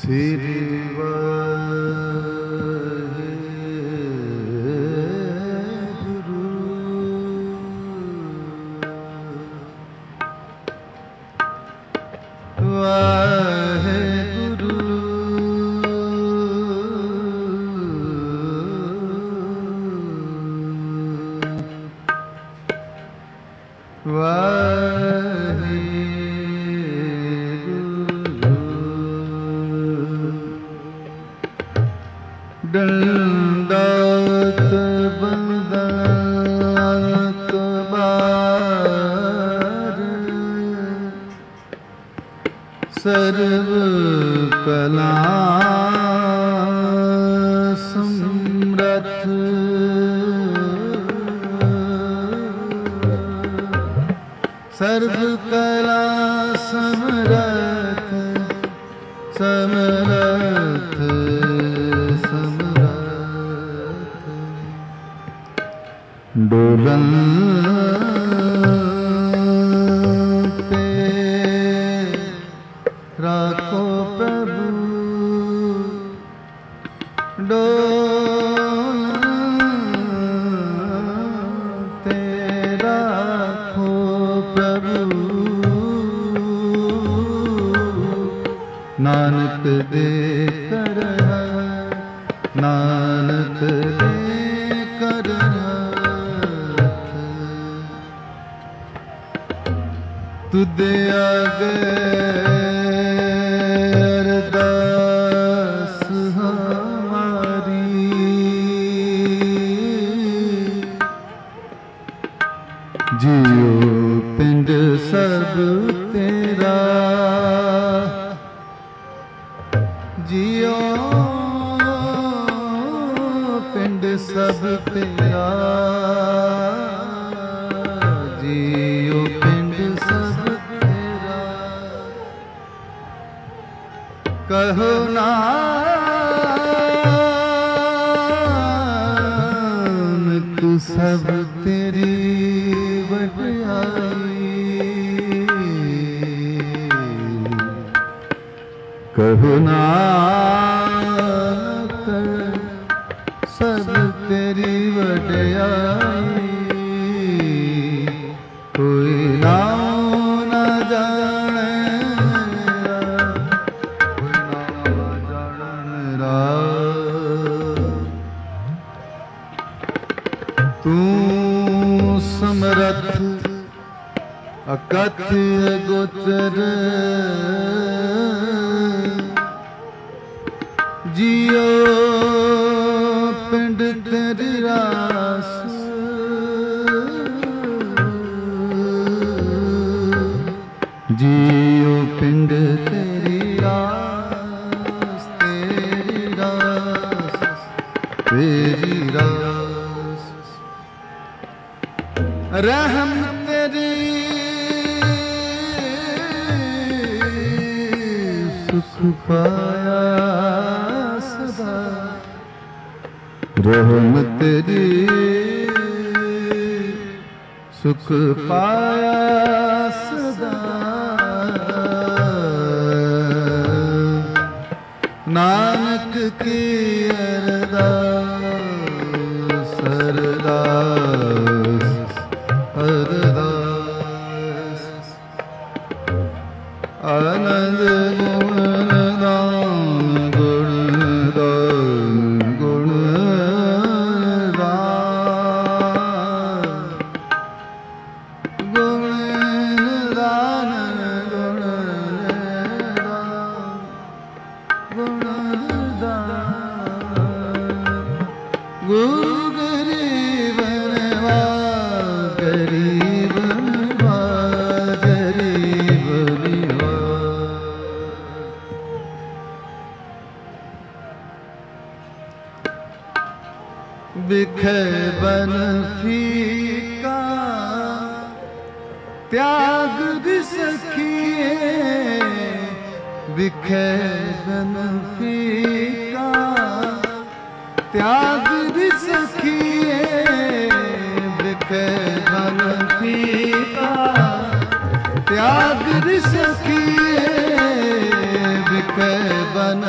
त्याग सखिए बिखे बन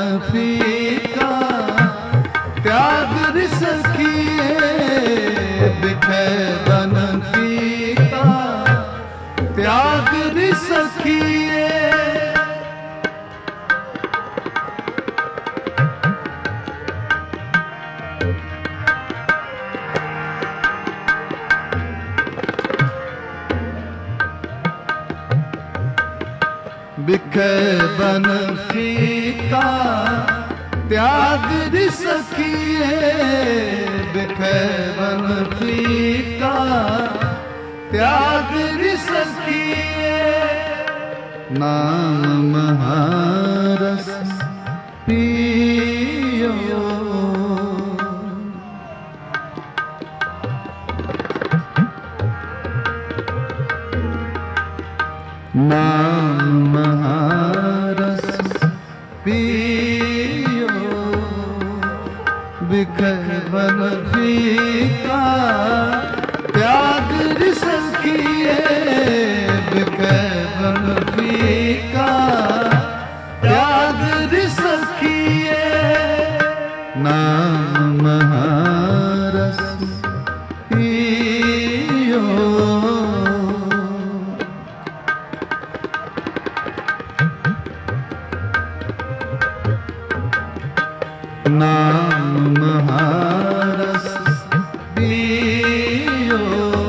फीका त्याग रिस किए बिखे बन फीका त्याग रिस किए बिखे बन फीका त्याग रिस किए बिखे बन फीका त्याग रिस किए नाम महारस पियो नाम महारस पियो बिखे बन फीका त्याग रिस किए बिखे बन फीका त्याग रिस किए नाम महारस पियो नाम महारस पियो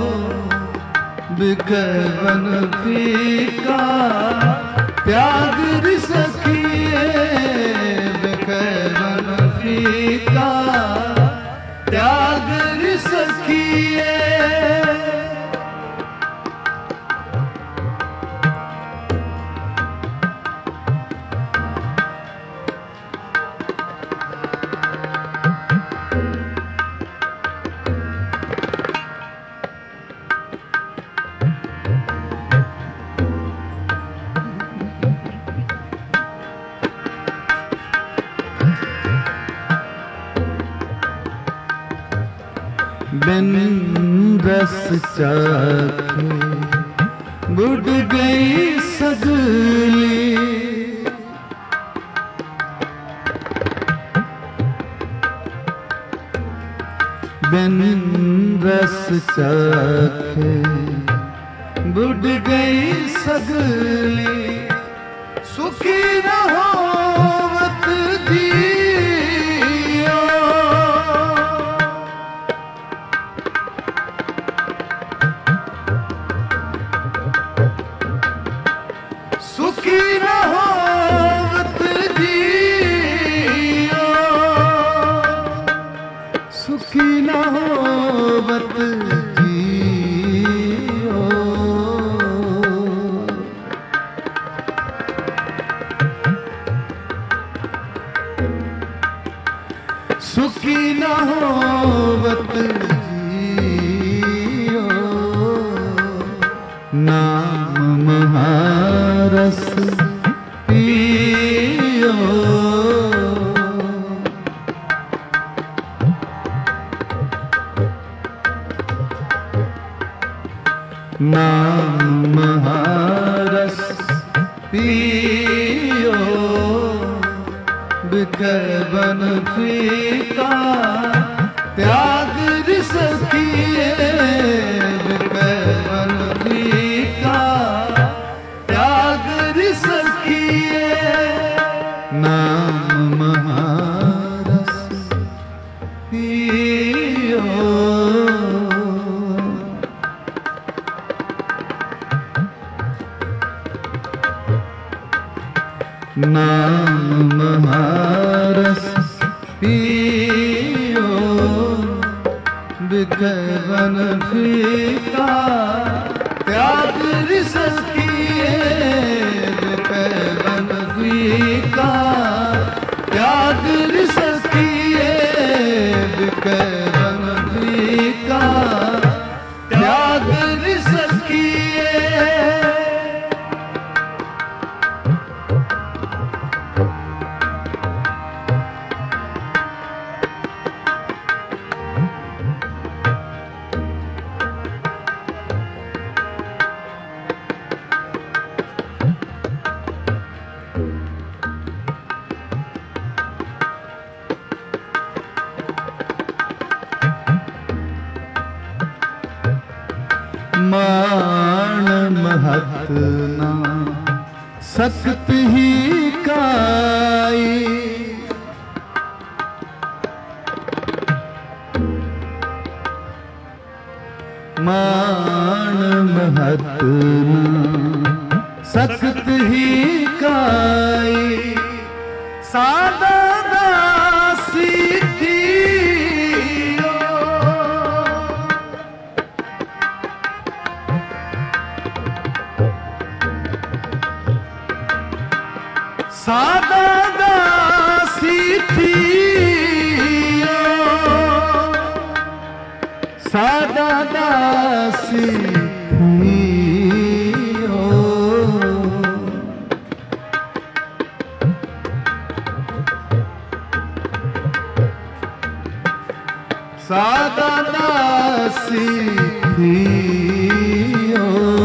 बिखे बन फीका त्याग रिस किए बिखे बन फीका त्याग रिस किए बिन रस चाखे बुढ़ गई सगली बिन रस चाखे बुढ़ गई सगली सुखी न होवत जियो सुखी न होवत जियो सुखी न होवत जियो सुखी न होवत जियो नाम महारस पियो नाम महारस पियो बिखे बन फीका त्याग रिस किए बिखे बन फीका त्याग रिस किए नाम महारस पियो नाम महारस पियो बिखे बन फीका त्याग रिस किए बिखे बन फीका त्याग रिस किए बिखे बन फीका त्याग रिस किए मान महत ना सकत ही काई, मान महत ना सकत ही काई, सादा दासी थियो, सादा दासी थियो, सादा दासी थियो, सादा दासी थियो,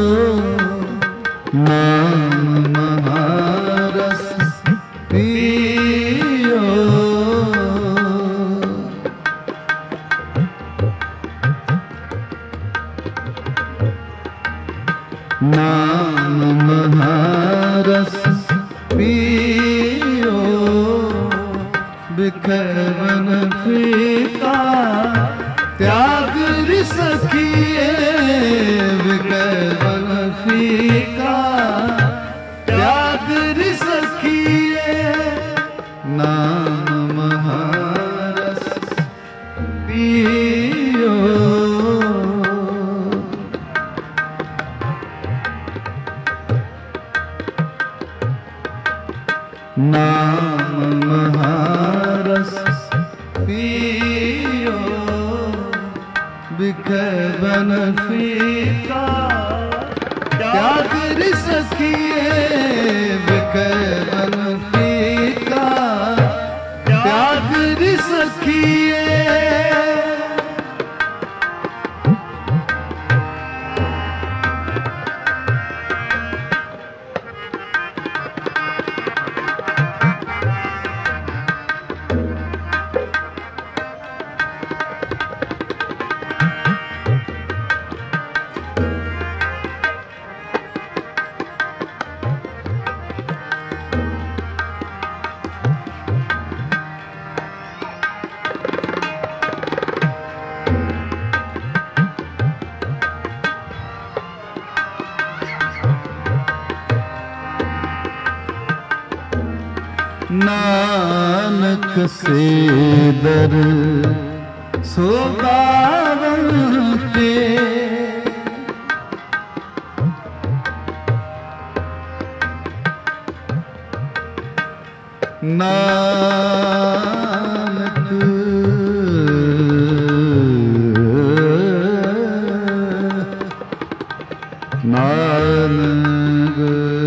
नाम महारस पियो, नाम महारस पियो, बिखरन फीका त्याग रिस किए, बिखरन फीका त्याग रिस किए, नाम महारस पियो, नाम महारस पियो, बिखरन फीका त्याग रिस किए, बिखरन फीका त्याग रिस किए, नानक से दर सोबावते, नानक नानक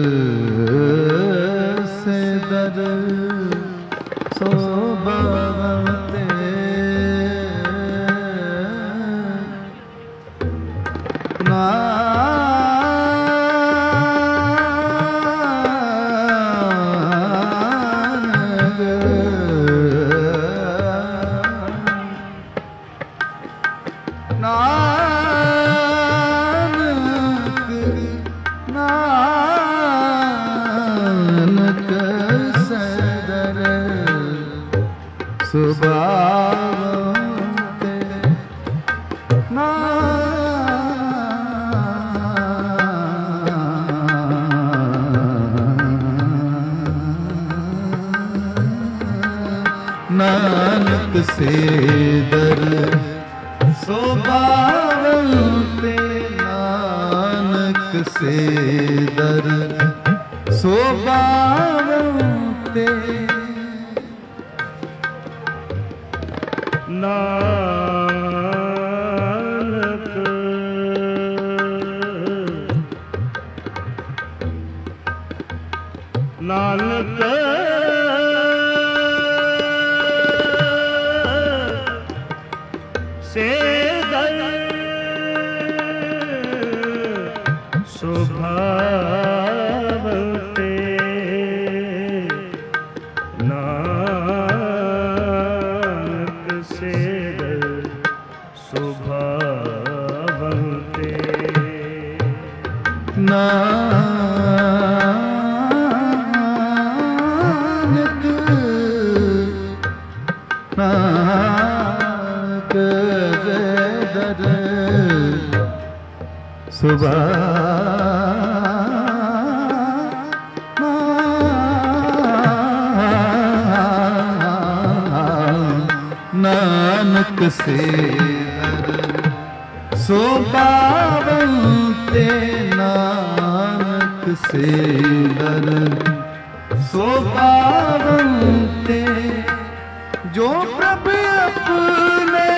से दर सोबावते, नानक सदर सुबावते, नानक से दर सोबावते, नानक से दर सोबावते, नानक नानक से दर सुभावते, नानक से दर सुभावते, नानक दर सुबह नानक से सो पावंते नानक से दर सो पावंते जो प्रभु अपने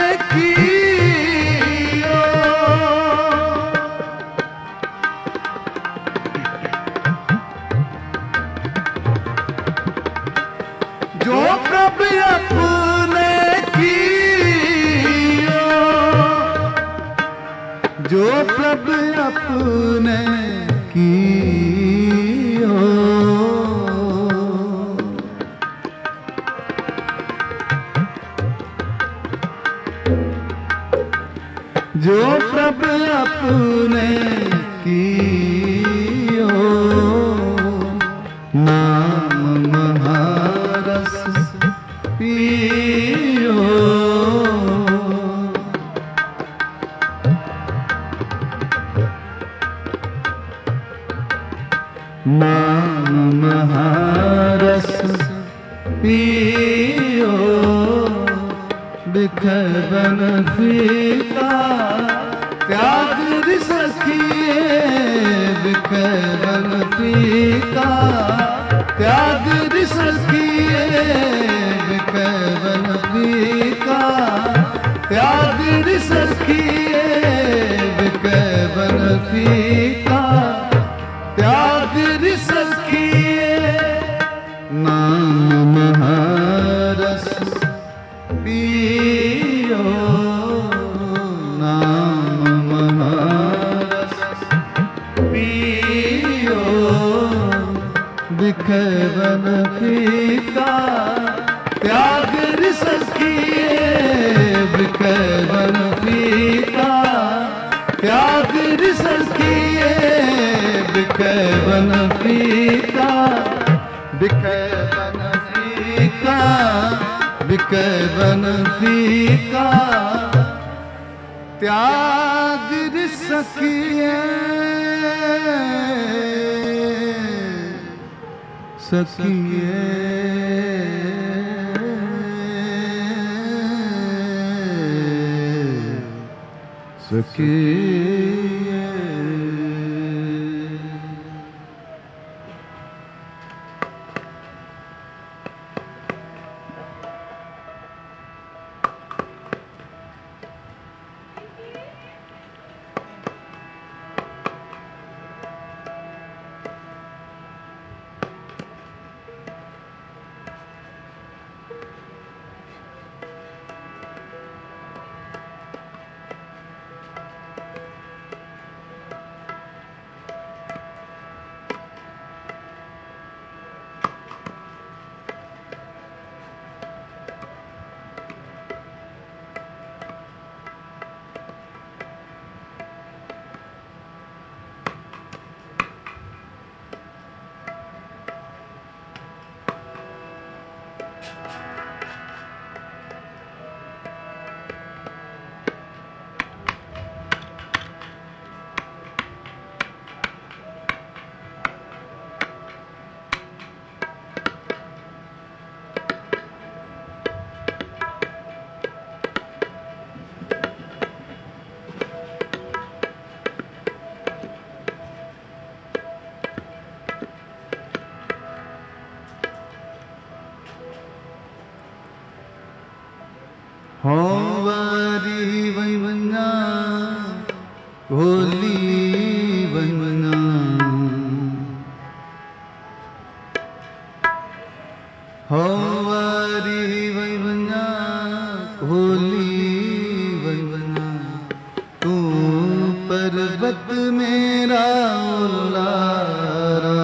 कियो जो प्रभु अपने कियो जो प्रभु अपने कियो जो प्रभु अपने कियो नाम महारस पियो नाम महारस पियो बिखरन फीका त्याग सखिए बिखरन फीका त्याग सखिए बिखरन फीका त्याग सखिए बिखरन फीका त्याग सखिए नाम महारस पियो नाम महारस पियो बिखरन फीका त्याग सखिए बिखरन फीका त्याग सखिए बिखरन फीका बिखरन फीका बिखरन फीका त्याग सखिए सखिए सखिए होवारी वैवन्या होली वैवन्या होवारी वैवन्या होली वैवन्या तू पर्वत मेरा उल्लारा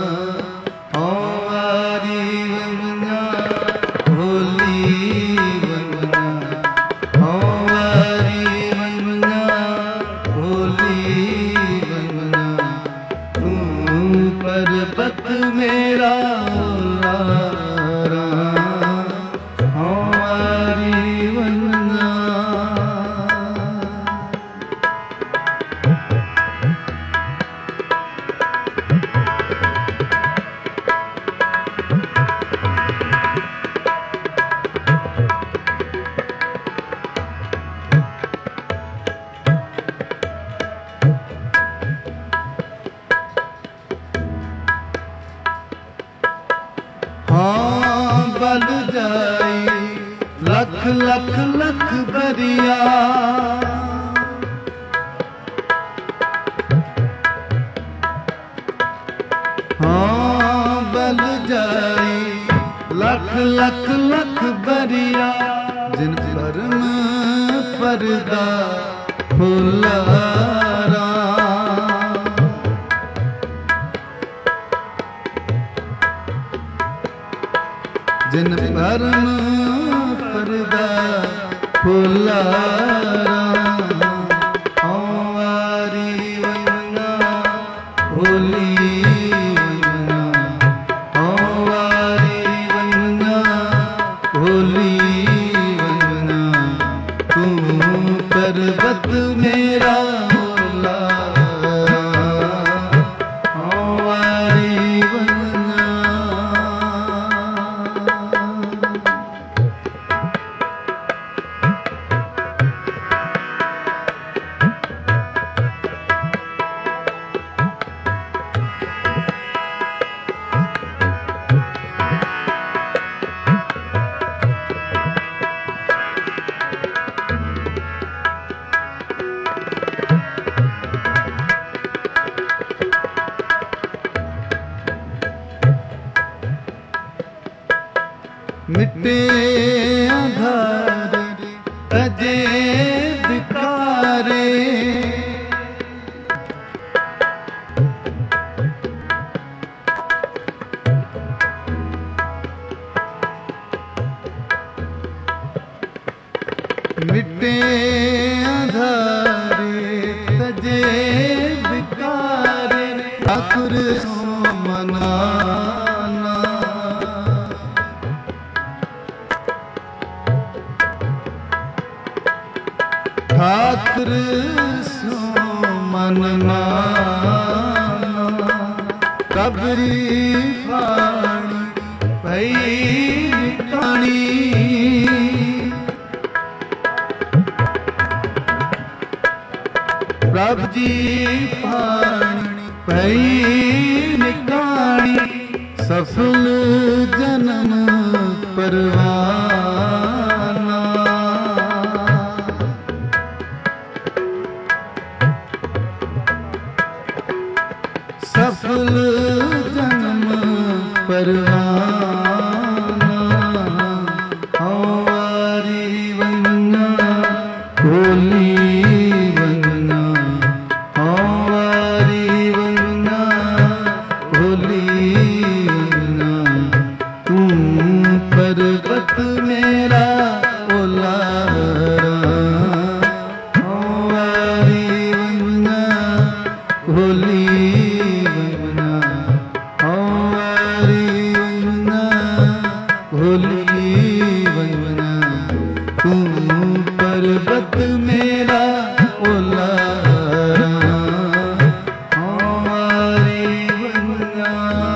होवारी वैवन्या होली होवारी वैवन्या होली लख लख लख बरिया हाँ बल जाई लख लख लख बरिया जिन परम परदा फुलारा जिन परम परदा फुलारा वारी वंदना होली वंदना वारी वंदना होली वंदना तू पर्वत मेरा होला वारी वंदना मिटे आधार अजे धिकारे मिटे आधारे तजे धिकारे ठाकुर सो मनाना ठाकुर सो मन माना कबरी पानी भई पानी प्रभु जी पानी भई निकाणी सफल जन्म परवाना सफल जन्म परवाना वारी वंदना होली वंदना वारी वंदना होली वंदना तू पर्वत मेरा ओला वारी वंदना होली पर्वत मेरा ओला वारी वंदना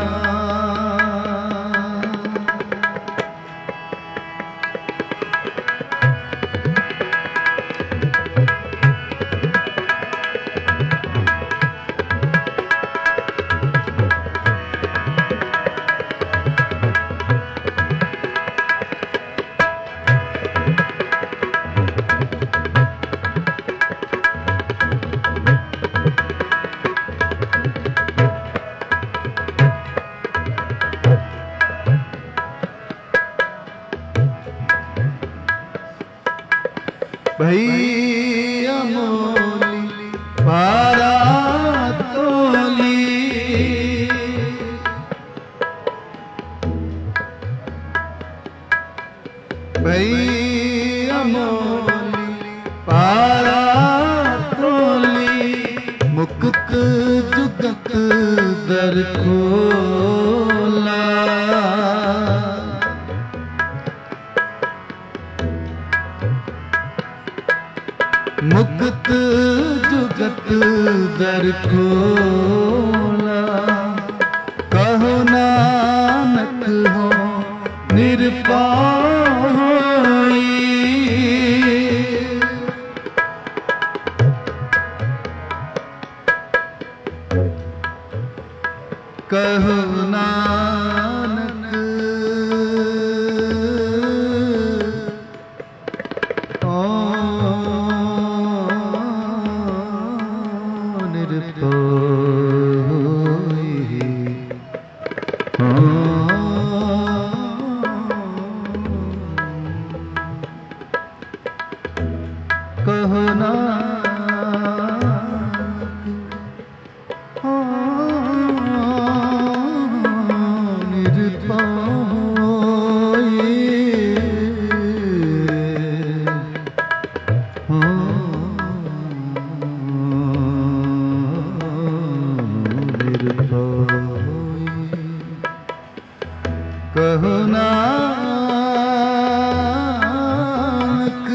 भई अमोली पारा तोली भई अमोली पारा तोली मुक्त जुगत दर खोला मुक्त जुगत दर खोला कहो नानक हो निरपाई कहो नानक कहो ना कहो नानक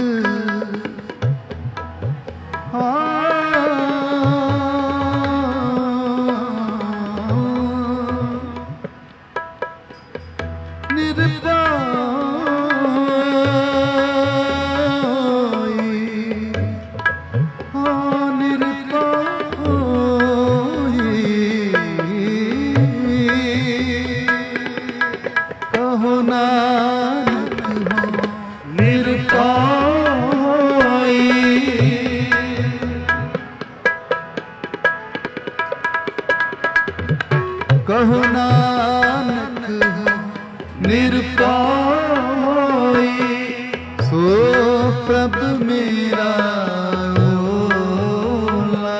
कहो नानक निरपाई सो प्रभ मेरा ओला।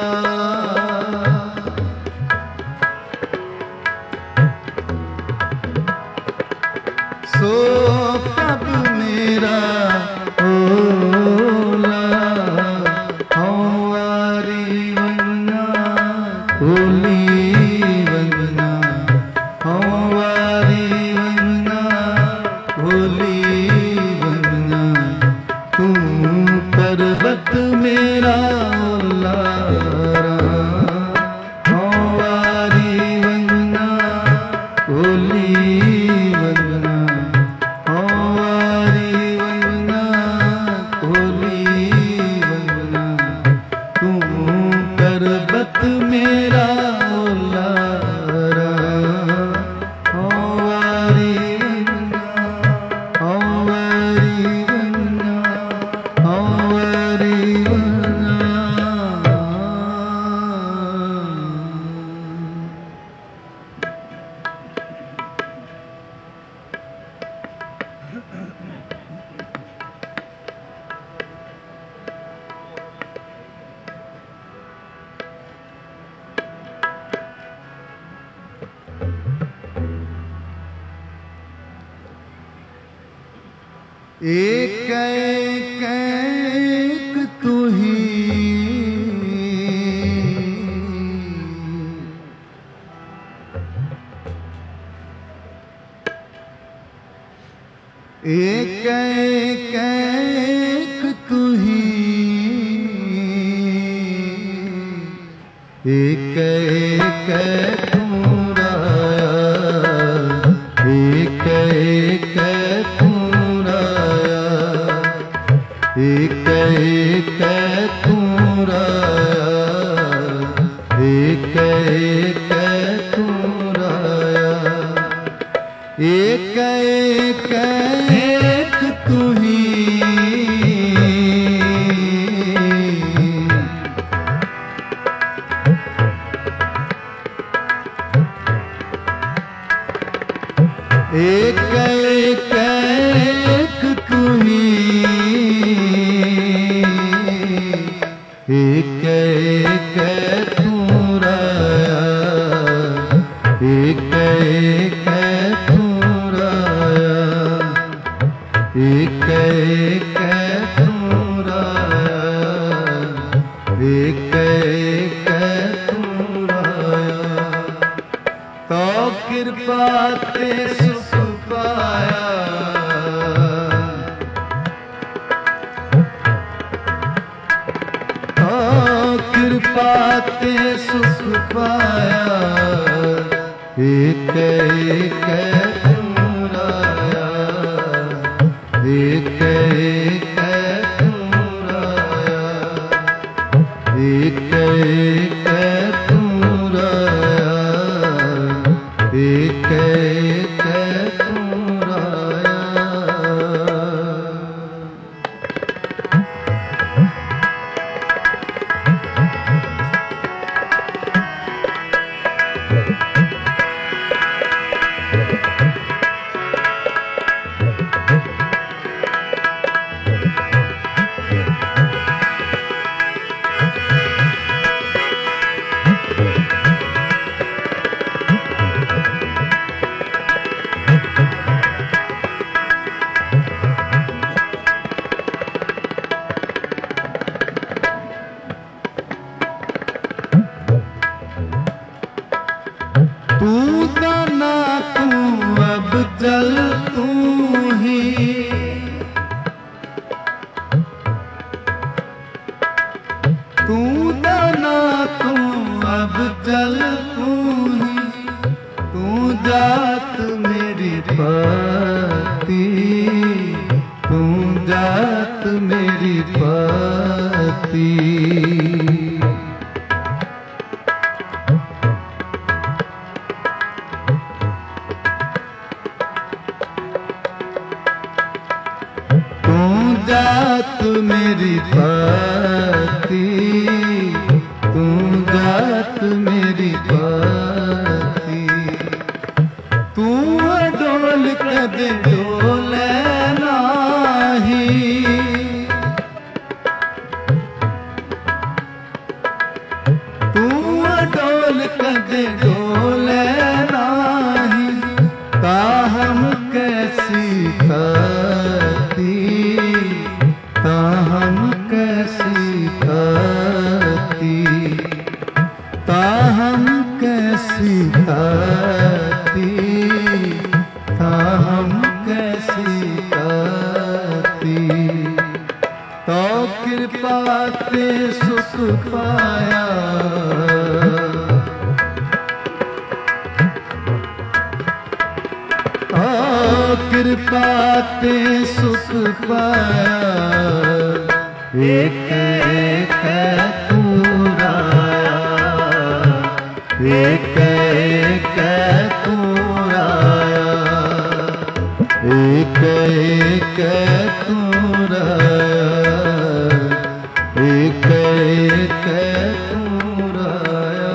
सो प्रभ मेरा ओला हमारी वन्ना होली पर्वत मेरा लारा हमारी वंदना होली वंदना हमारी वंदना होली वंदना तुम पर्वत मेरा लारा हमारी एक एक तू ही एक एक तू ही एक एक तू राया एक एक तू एक एक तू राया एक एक तू राया एक एक तू ही एक एक तू ही एक एक तू राया एक एक तू राया एक एक तू राया एक एक तू राया तो कृपा ते सुख पाया कृपा ते सुख पाया एक एक तू राया एक एक तू राया एक एक तू राया एक एक तू राया। जल तू ही, तू जात मेरी पति, तू जात मेरी पति। तू जात मेरी पति, तू जात मेरी पति। तू डोल कदे डोले नाही, तू डोल कदे डोले नाही। ताहम कैसी कती, ताहम कैसी कती, ताहम कैसी कती, ताहम कैसी कती। तो कृपा ते सुख पाया, कृपा ते सुख पाया। एक एक तू राया, एक एक तू राया, एक एक तू राया, एक एक तू राया।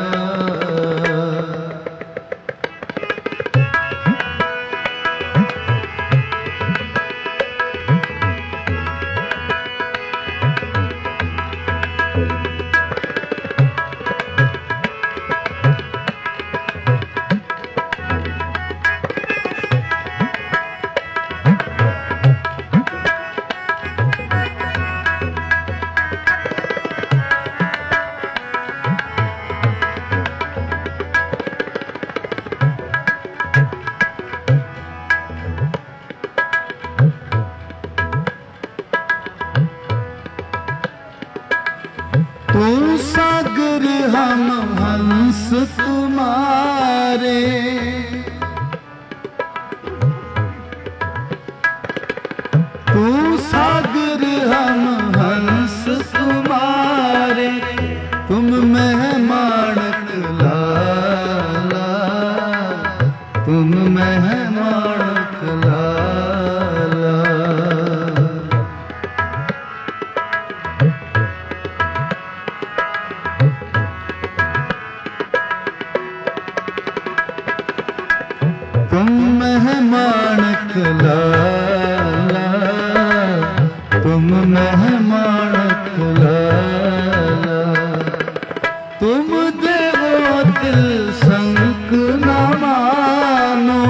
तू सागर हम हंस तुम्हारे, तू सागर हम हंस तुम्हारे। तुम मेहमान लाला, तुम मेहमान लाला। तुम मेहमान लाला, तुम मेहमान लाला। तुम देवो दिल संग न मानो,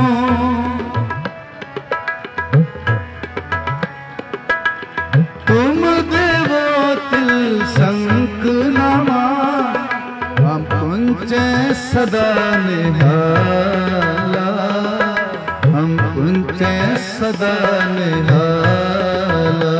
तुम देवो दिल संग न मानो। हम पुंचे सदा निहाला, हम पुंचे सदा निहाला।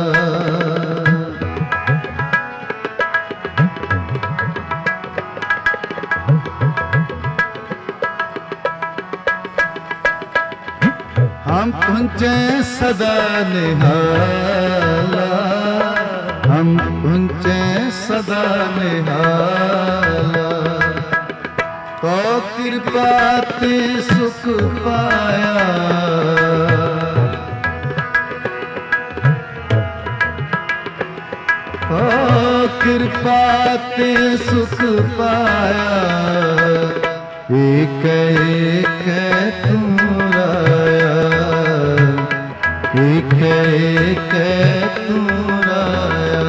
हम पुंचे सदा निहाला, हम पुंचे सदा निहाला। तो कृपा ते सुख पाया, तो कृपा ते सुख पाया। एक एक तू राया, एक एक तू राया,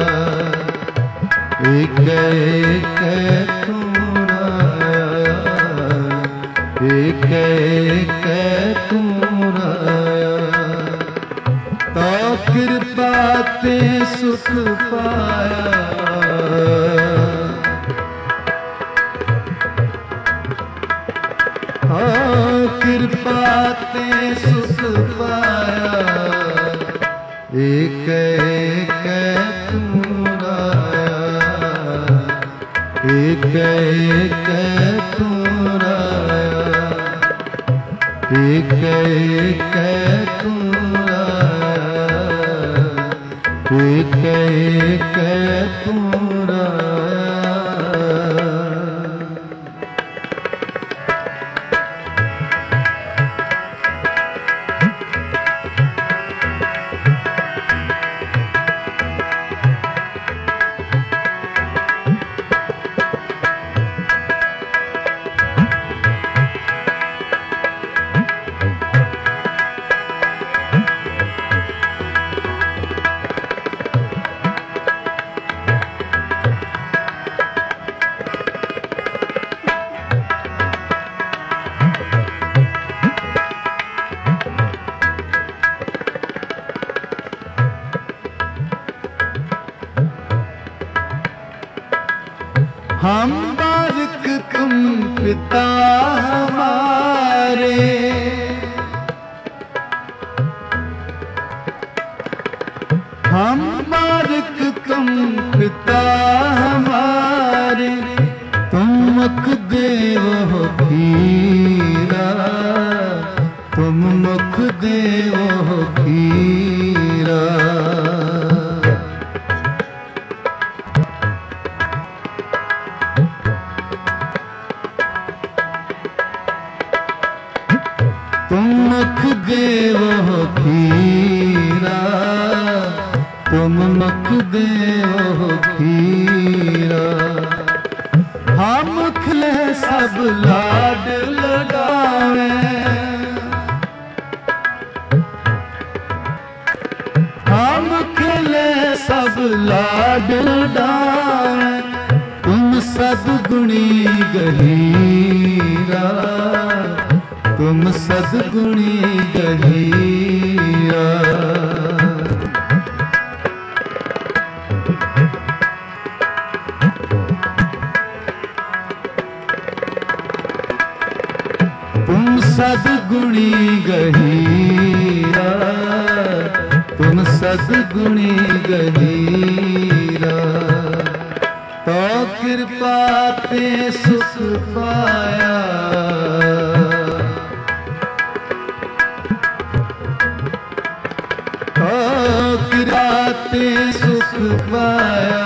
एक एक तू राया, एक एक तू राया। तो कृपा ते सुख पाया, कृपा ते सुख पाया। एक एक तू राया, एक एक तू राया, एक एक तू राया, एक एक तू राया। हम बारिक तुम पिता हमारे, हम बारिक तुम पिता हमारे, तुम मुख देव हो खीरा, तुम मुख देव हो खीरा। तुम मुख देव हो खीरा, तुम मुख देव हो खीरा। हम मुखले सब लाड लगावे, हम मुखले सब लाड लगावे, तुम सद्गुणी गहीरा, तुम सद्गुणी गहीरा। तुम सद्गुणी गहीरा, तुम सद्गुणी गहीरा। तो कृपा ते सुख पाया, किराते सुख पाया।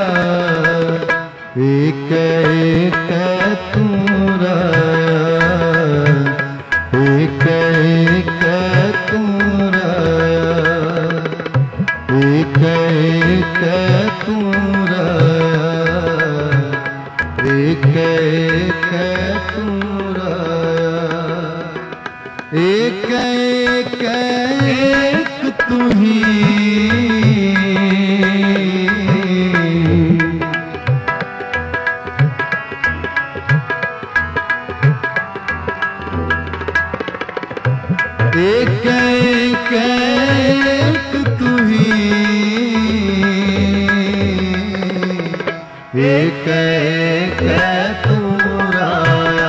एक एक तू राया, एक एक तू राया, एक एक तू राया, एक एक तू राया। एक एक तू ही, एक एक तू ही, एक एक तू राया,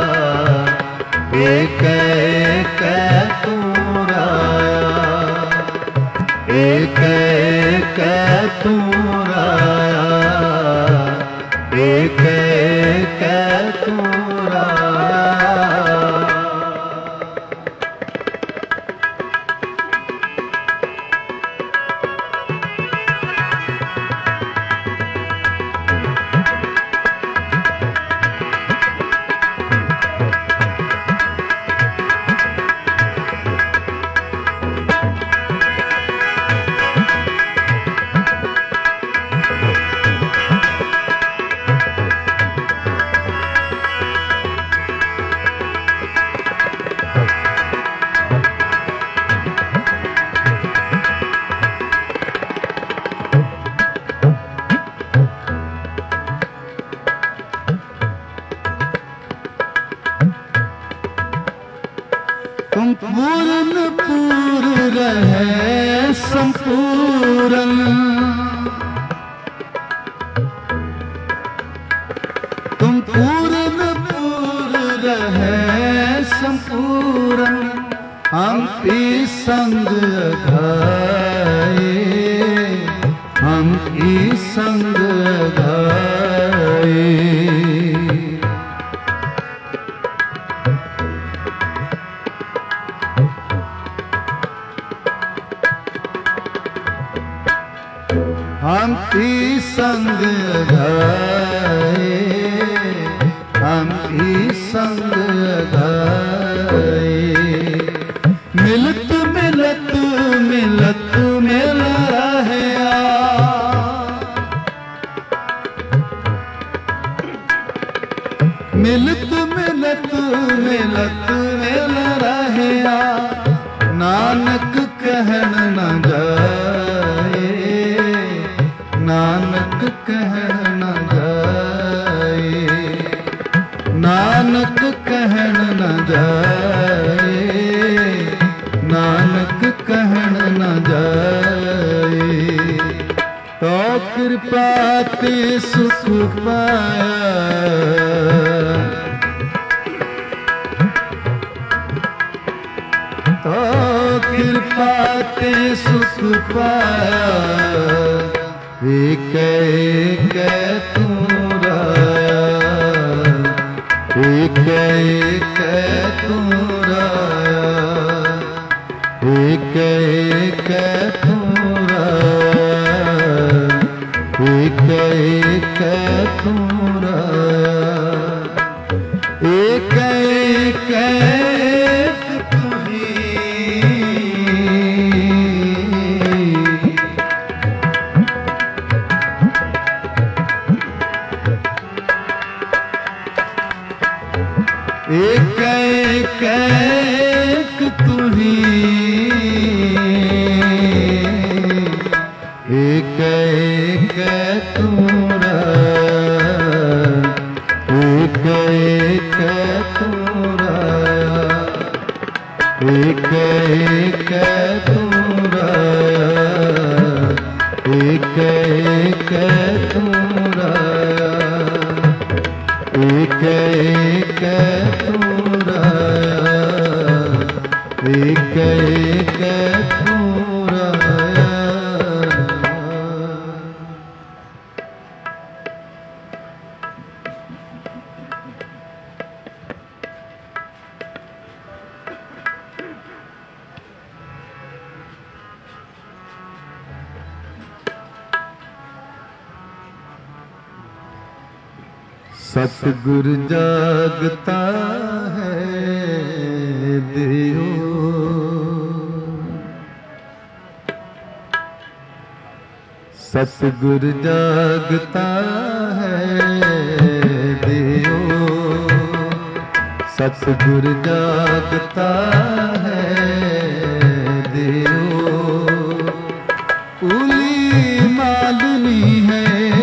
एक एक तू राया, एक एक तू राया, एक एक तू राया। तुम पूर्ण पूर्ण रहे संपूर्ण, तुम पूर्ण पूर्ण रहे संपूर्ण। हम की संग गाए, हम की संग गाए। हम भी संग गाए, हम भी संग गाए। मिलत मिलत मिलत मिल रहे मिलत मिलत मिलत मिल रहे नानक कहन न जाए, नानक कहन न जाए, नानक कहन न जाए, नानक कहन न जाए। तो कृपा ते सुख पाया, तो कृपा ते सुख पाया। एक एक तू राया, एक एक तू राया, एक एक तू राया, एक एक तू राया। एक एक तू ही, एक एक तू ही, एक एक तू राया, एक एक तू राया, एक एक तू राया, एक एक तू राया, एक एक तू राया, एक एक तू राया। सतगुर जागता है देओ, सतगुर जागता है देओ, सतगुर जागता है देओ। उली मालनी है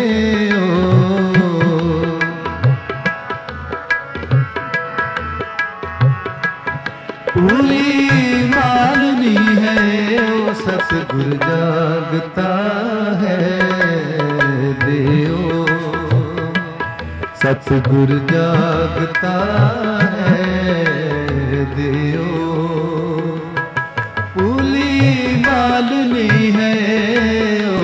पूरी मालनी है ओ सतगुर जागता है देओ, सतगुर जागता है देओ। पूरी मालनी है ओ,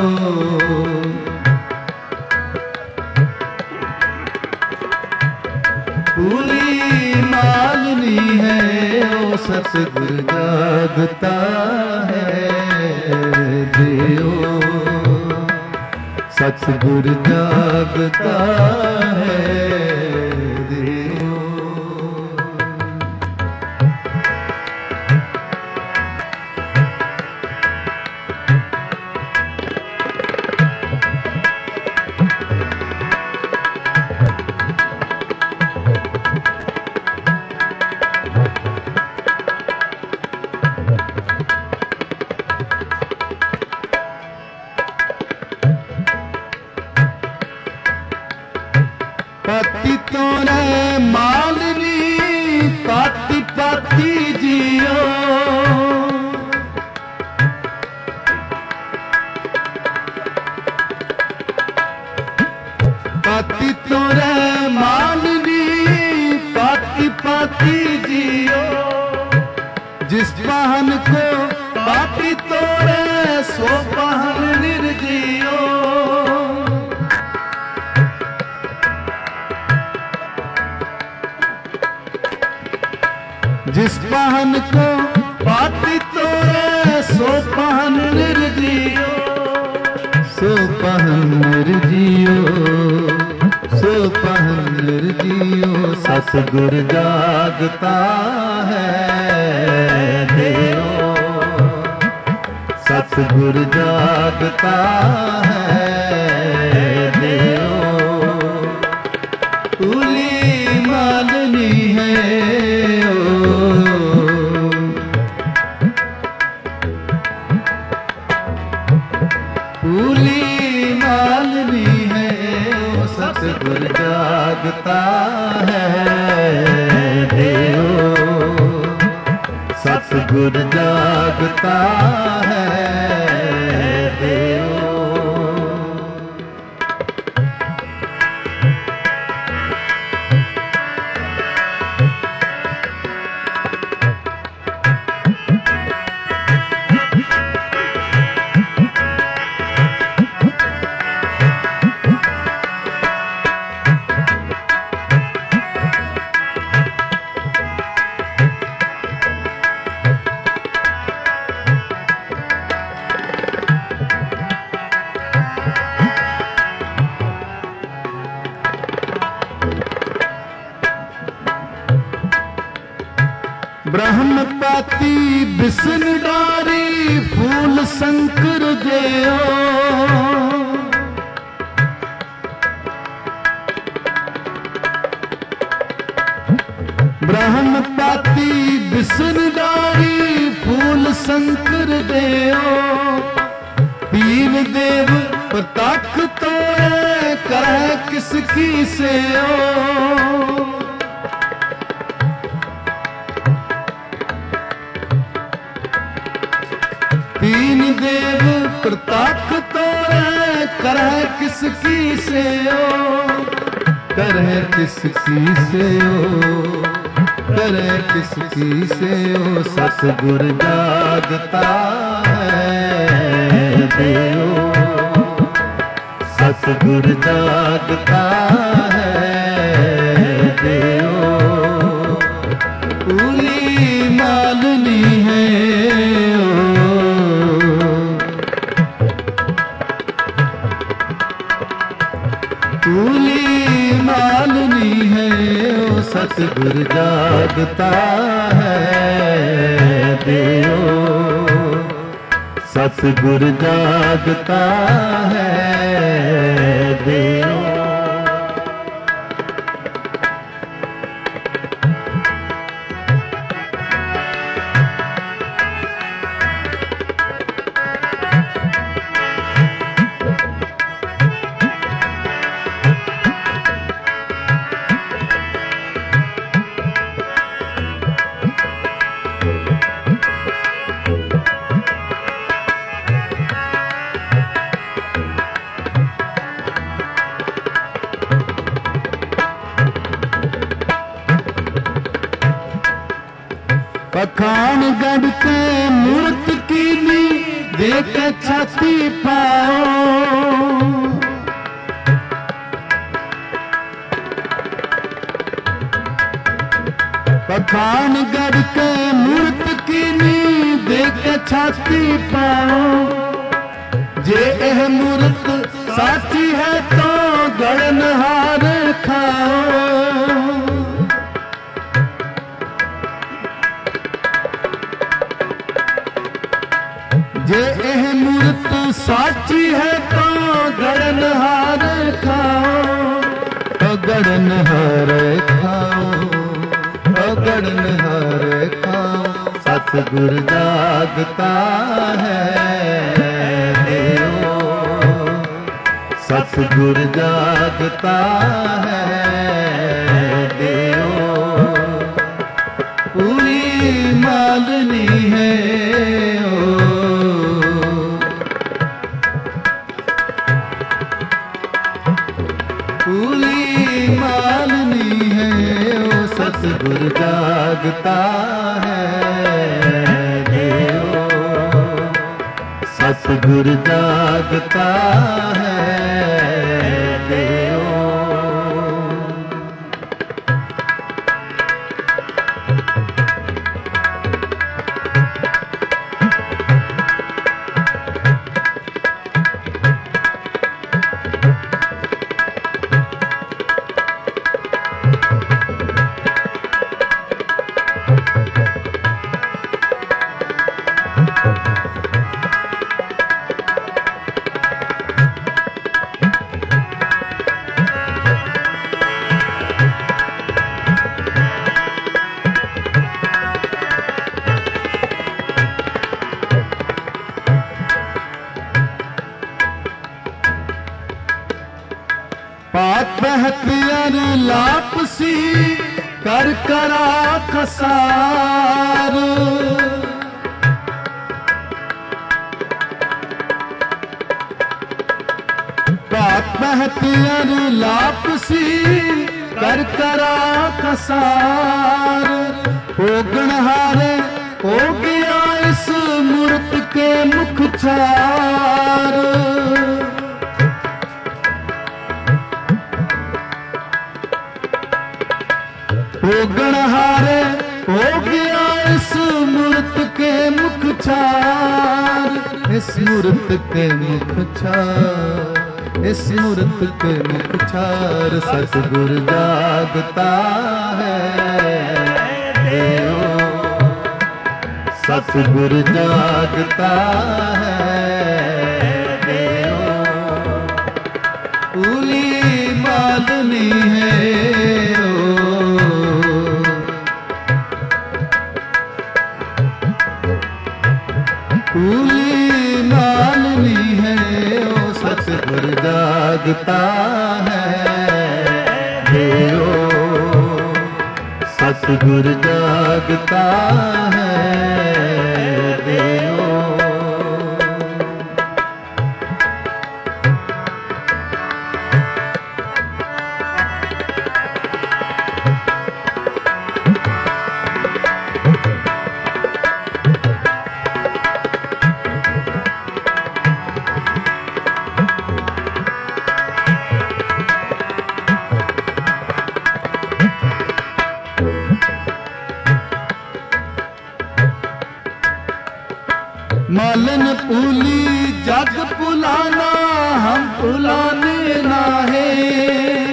पूरी मालनी है ओ सतगुर जागता है देओ, सतगुर जागता है देओ। पाती तोरे मालनी पाती पाती जियो, पाती तोरे मालनी पाती पाती जियो। जिस पहन को पाती तोरे सो पहन निर्जियो, जिस पहन को पाती तोरे सो पहन निर्जियो। सो पहन निर्जियो, सो पहन निर्जियो, सतगुर जागता है देओ, सतगुर जागता है देओ। उली मालनी है उली मालनी है, सतगुर जागता है देओ, सतगुर जागता है देओ। ब्रह्म पाती बिसन डारी, फूल शंकर देओ, ब्रह्म पाती बिसन डारी, फूल शंकर देओ। तीन देव प्रताख तोड़े, कह किसकी से ओ, तीन देव प्रताप तोड़े, करह किसकी से ओ, करह किसकी से ओ, करह किसकी से ओ। सतगुर जागता है देओ, सतगुर जागता है देओ। उली मालनी है उली मालनी है, ओ सतगुर जागता है देओ, सतगुर जागता है देओ। पखानगढ़ के मूर्त कीनी, देख छाती पाओ, पखानगढ़ के मूर्त कीनी, देख छाती पाओ। जे एह मूर्त साची है तो गणनहार खाओ, जे एह मूर्त साची है तो गणनहार खाओ, तो गणनहार खाओ, तो गणनहार खाओ। सतगुर जागता है देओ, सतगुर जागता है देओ। पूरी मालनी है पूरी मालनी है, ओ सतगुर जागता है देओ, सतगुर जागता है देओ। बात बहती अर लापसी कर करा खसार। बात बहती अर लापसी कर करा खसार। ओगण हारे हो गया इस मूर्त के मुख चार। ओगण हारे हो गया इस मूर्त के मुख चार। इस मूर्त के मुख चार, इस मूर्त के मुख चार सतगुर जागता है देव। सतगुर जागता है देव। पूली मालनी है पूली मालनी है ओ। सतगुर जागता है देव। सतगुर जागता है देव। मालन पूली जग पुलाना हम पुलाने ना है।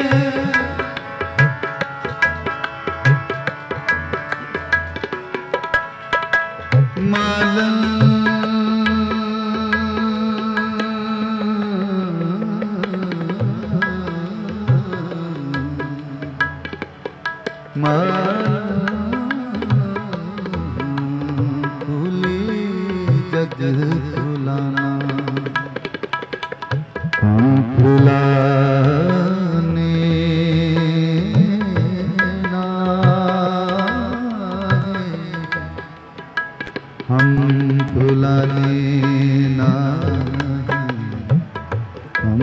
मालन जग फुलाना हम फुलाने ना हम फुलाने ना हम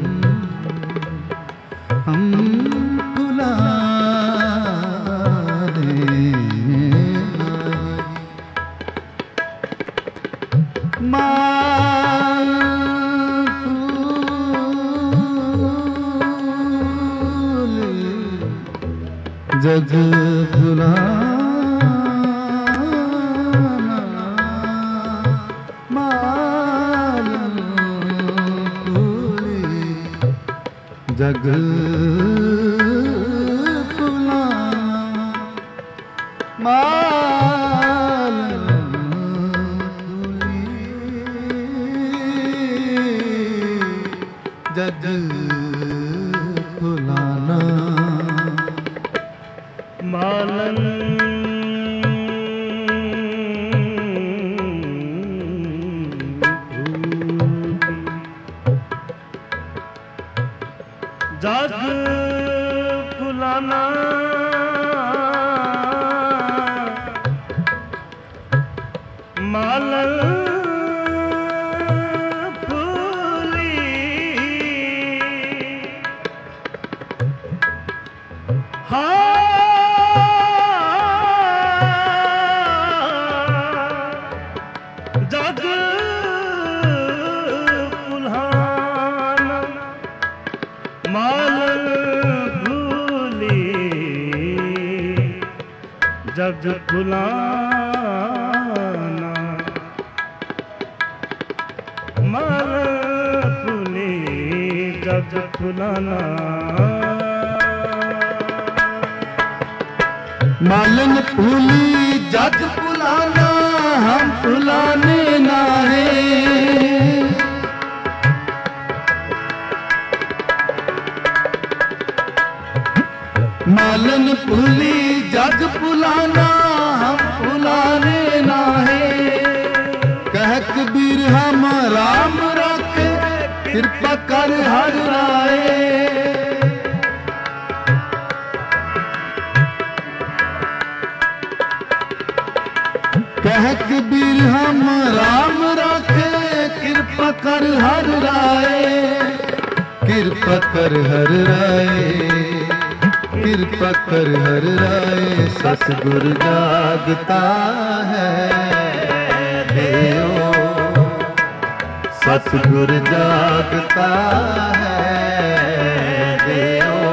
जग फुलाना मालन फूली जग फुलाना मालन फूली जग फुलाना। मालन जग फुलाना मालन फूली जग फुलाना मालन फूली जग फुलाना मालन फूली जग फुलाना। मालन फूली जग फुलाना हम फुलाने ना है। मालन फूली जग फुलाना हम फुलाने ना है। कह कबीर हम राम रखे कृपा कर हर राय। कह कबीर हम राम राखे कृपा कर हर राय, कृपा कर हर राय, कृपा कर हर राय। सतगुर जागता है देओ, सतगुर जागता है देओ।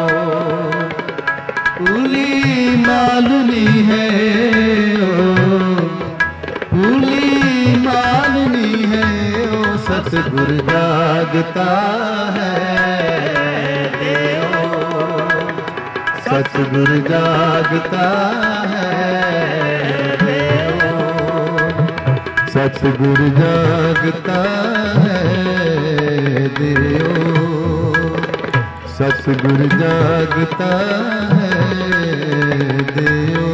फूली मालनी है ओ, फूली मालनी है ओ। सतगुर जागता है देओ, सतगुर जागता है देओ, सतगुर जागता है देओ, सतगुर जागता है देओ।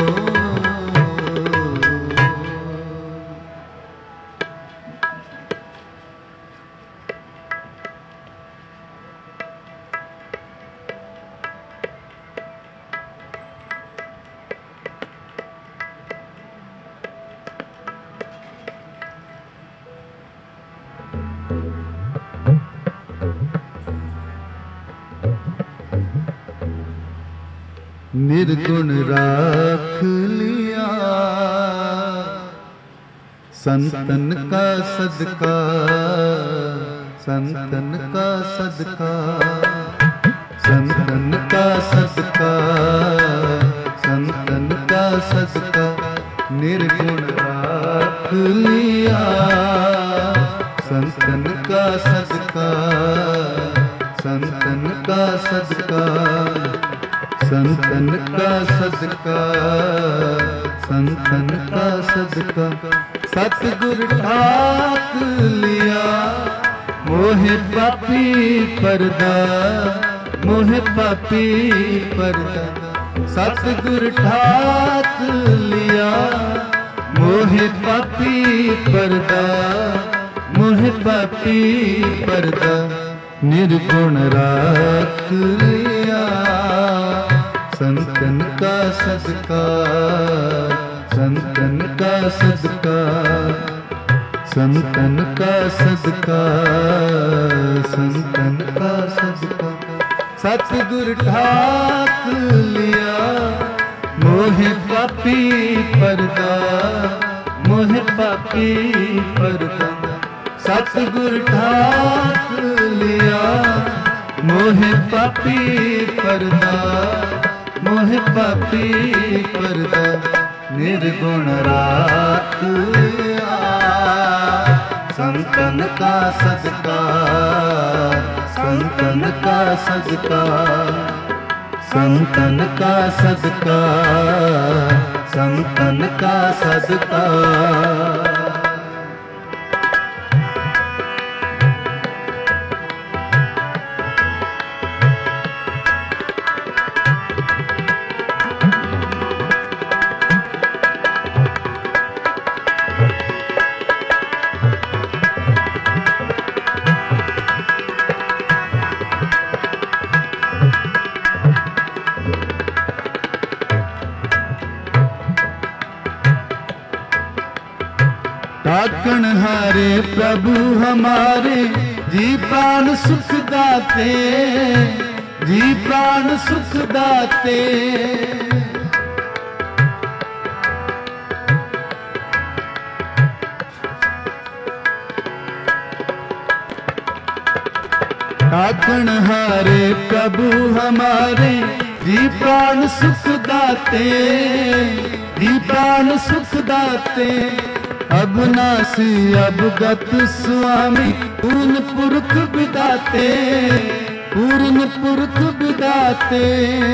निर्गुण राख लिया संतन का सदका, संतन का सदका, संतन का सदका, संतन का सदका। निर्गुण राख लिया संतन का सदका, संतन का सदका, संतन का सदका, संतन का सदका। सतगुर ठाक लिया मोहे पापी पर्दा, मोहे पापी पर्दा। सतगुर ठाक लिया मोहे पापी पर्दा, मोहे पापी पर्दा। निर्गुण राख लिया संतन का सदका, संतन का सदका, संतन का सदका, संतन का सदका। सतगुर ठाक लिया मोहे पापी पर्दा, मोहे पापी पर्दा। सतगुर ठाक लिया मोहे पापी पर्दा, मोहे पापी पर्दा। निर्गुण राख लिया संतन का सदका, संतन का सदका, संतन का सदका, संतन का सदका। ताकण हारे प्रभु हमारे जी प्राण सुख दाते, जी प्राण सुख दाते। ताकण हारे प्रभु हमारे जी प्राण सुख दाते, जी प्राण सुख दाते। अब नासी अब गत स्वामी पूर्ण पुरख विदाते, पूर्ण पुरख विदाते।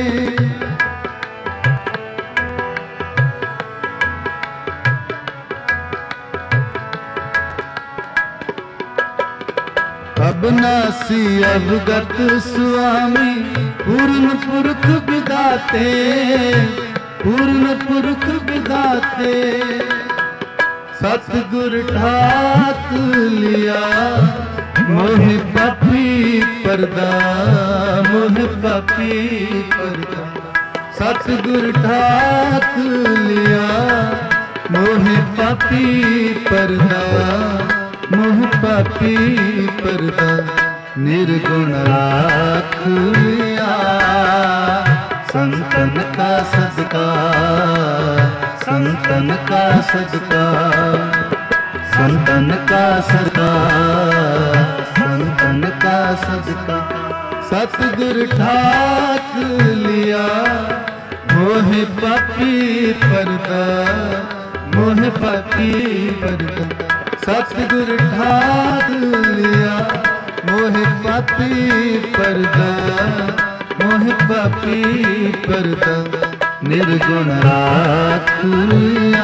अब नासी अब गत स्वामी पूर्ण पुरख विदाते, पूर्ण पुरख विदाते। सतगुर ठाक लिया मोहे पापी पर्दा, मोहे पापी पर्दा। सतगुर ठाक लिया मोह पापी पर्दा मोह पापी पर्दा निर्गुण राख लिया संतन का सदका संतन का सदका संतन का सदका संतन का सदका सतगुर ठाक लिया मोह पापी पर्दा मोह पापी पर्दा सतगुर ठाक लिया मोह पापी पर्दा मोह पापी पर्दा निर्गुण राख लिया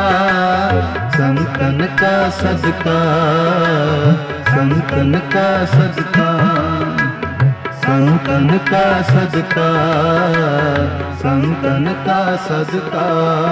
संतन का सदका संतन का सदका संतन का सदका संतन का सदका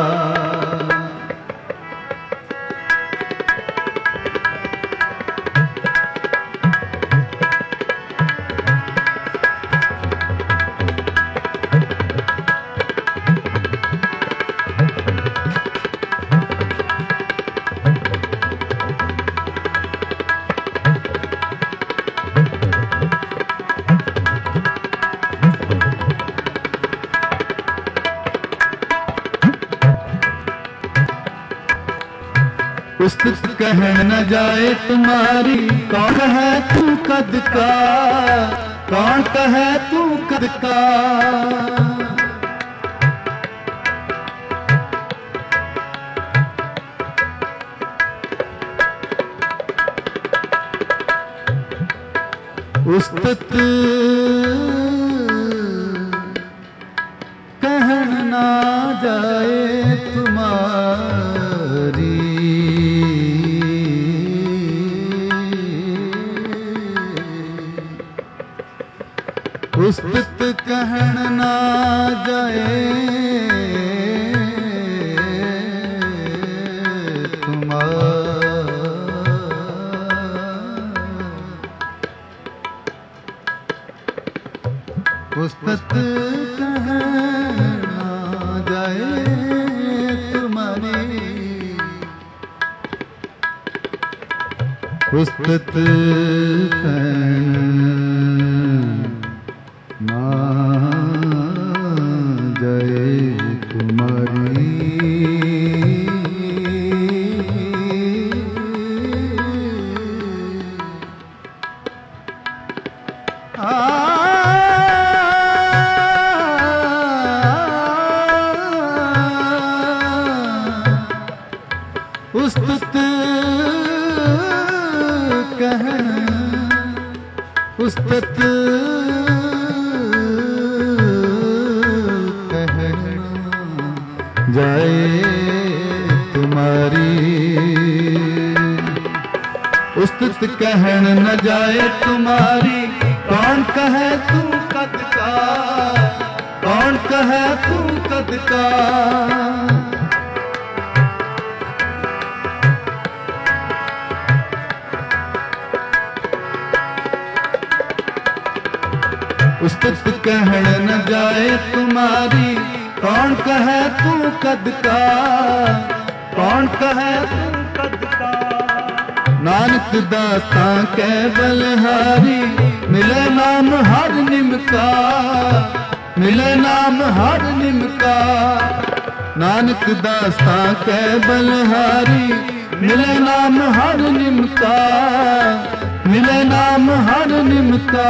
उस्तत कह न जाए तुम्हारी कौन है तू कद का कौन कहे तू कद का उस्तत कह न जाए तुम्हारी उस्तत कहन ना जाए उस्तत कहन ना जाए तुम्हारी उस्तत ना जाए तुम्हारी उस्तत कहन उस्तत जाए तुम्हारी उस्तत कहन न जाए तुम्हारी कौन कहे तू कद का कौन कहे तू कद का उस्तत कहन न जाए तुम्हारी कौन कहे तू कद का कौन कहे तू कद का नानक दाता के बलिहारी मिले नाम हर निम का मिले नाम हर निम का नानक दाता के बलिहारी मिले नाम हर निम का मिले नाम हर निम का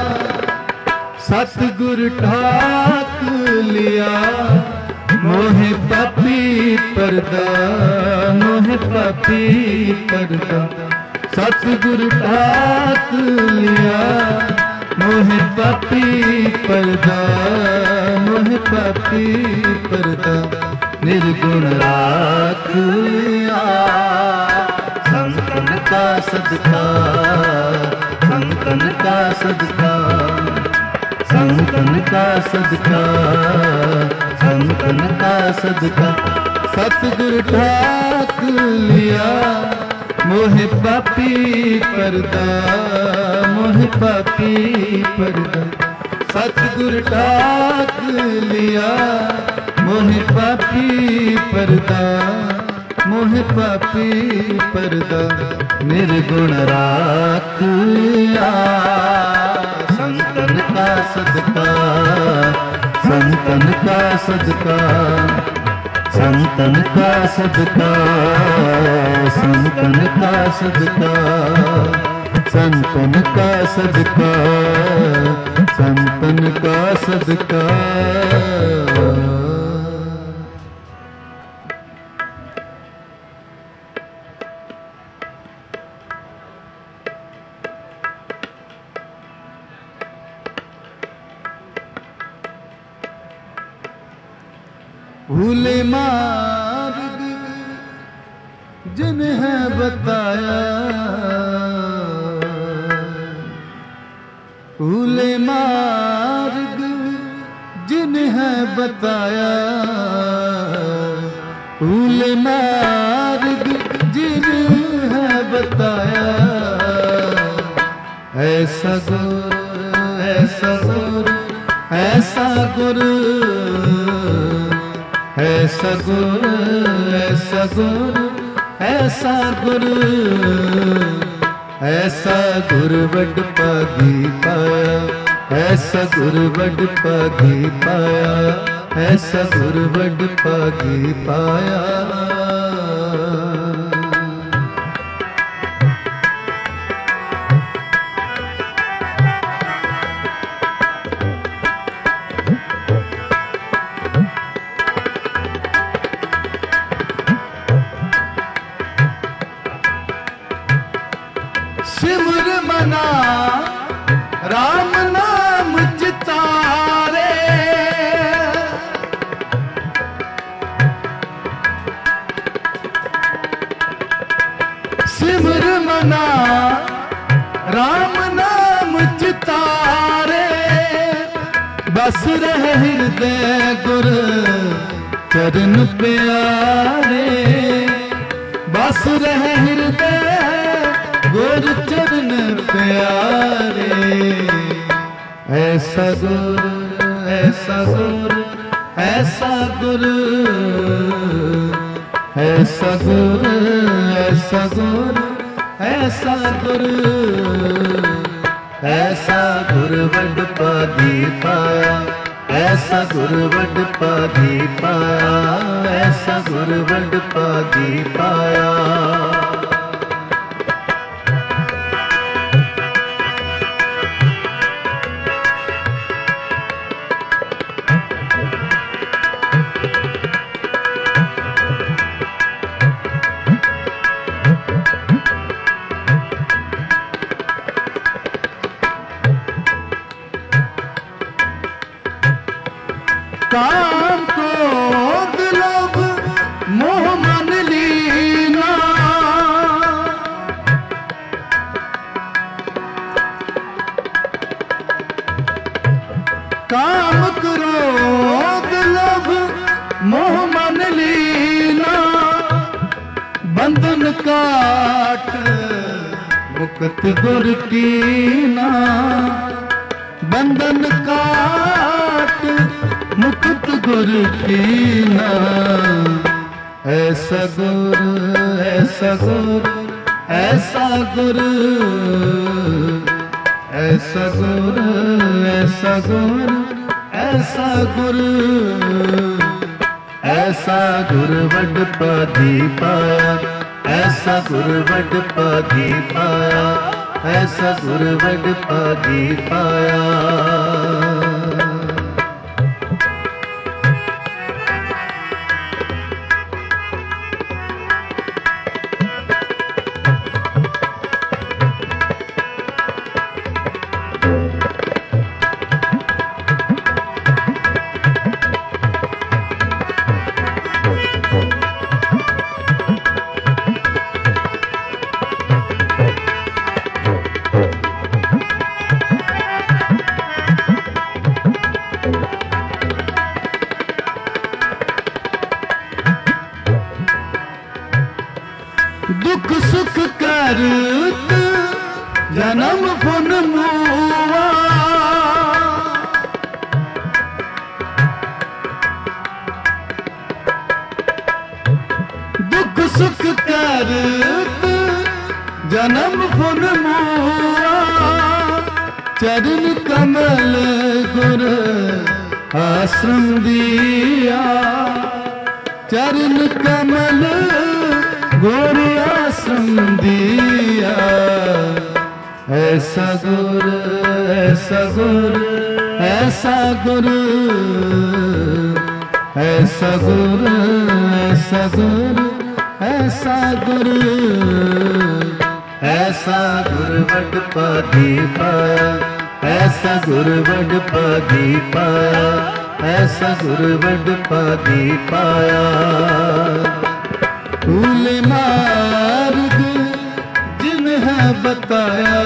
सतगुर ठाक लिया मोह पापी पर्दा मोह पापी पर्दा सतगुर ठाक लिया मोह पापी पर्दा मोह पापी पर्दा निर्गुण राख लिया संतन का सदका संतन का सदका संतन का सदका संतन का सदका सतगुर ठाक लिया मोह पापी पर्दा मोह पापी पर्दा सतगुर ठाक लिया मोह पापी पर्दा मोह पापी परदा निर्गुण राखिया। संतन का सदका, संतन का सदका, संतन का सदका, संतन का सदका, संतन का सदका, संतन का सदका। भूले मार्ग जिन्हें बताया, भूले मार्ग जिन्हें बताया, भूले मार्ग जिन्हें बताया। ऐसा गुरु, ऐसा गुरु, ऐसा गुरु, ऐसा गुरु, ऐसा गुरु, ऐसा गुरु, ऐसा गुरु बड़ पागी पाया, ऐसा गुरु बड़ पागी पाया, ऐसा गुरु बड़ पागी पाया। सिमर मना राम नाम चितारे, सिमर मना राम नाम चितारे। बस रहे हृदय गुर चरण प्यारे, बस रहे हृदय गुर चरण प्यारे। ऐसा गुरु, ऐसा गुरु, ऐसा गुरु, ऐसा गुरु, ऐसा गुरु, ऐसा गुरु, ऐसा गुरु बड़ पागी पाया, ऐसा गुरु बड़ पागी पाया, ऐसा गुरु बड़ पागी पाया। काम क्रोध लोभ मोह मन लीना, काम क्रोध लोभ मोह मन लीना। बंधन काट मुक्त गुर कीना, बंधन काट मुक्त गुर कीना। ऐसा गुरु, ऐसा गुरु, ऐसा गुरु, ऐसा गुरु, ऐसा गुरु, ऐसा गुरु, ऐसा गुरु बड़ पागी पाया, ऐसा गुरु बड़ पागी पाया, ऐसा गुरु बड़ पागी पाया। दुख सुख करत जन्म पुन मुआ, दुख सुख जन्म फुल मोरा चरण कमल गुर आश्रम दिया चरण कमल गुर आश्रम दिया ऐसा गुर ऐसा गुर ऐसा गुर ऐसा गुर ऐसा गुर ऐसा गुर ऐसा गुर वड पादी पाया ऐसा गुर वड पादी पाया ऐसा गुर वड पादी पाया फूल मार्ग जिन्हें बताया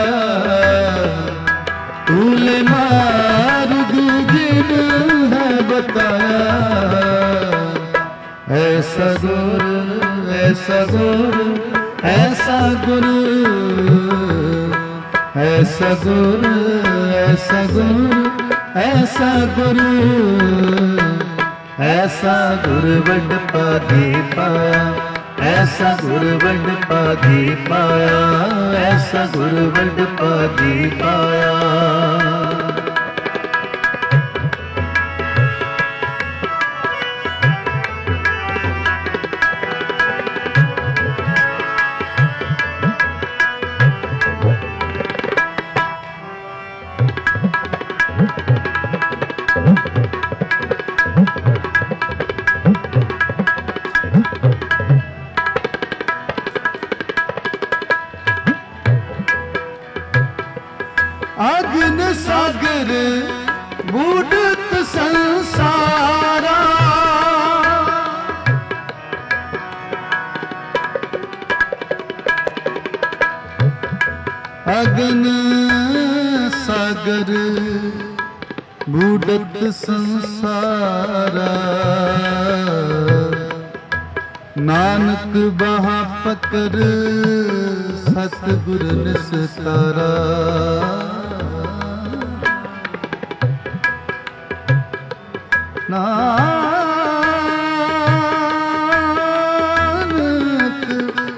फूल मार्ग जिन्हें बताया ऐसा गुर ऐसा गुर ऐसा गुरु ऐसा गुरु ऐसा गुरु ऐसा गुरु ऐसा गुरु वड पादी पाया ऐसा गुरु वड पादी पाया ऐसा गुरु वड पादी पाया अग्न सागर बूढ़त संसारा अग्न सागर बूढ़त संसारा नानक बहा पकर सतगुर निस्तारा नानक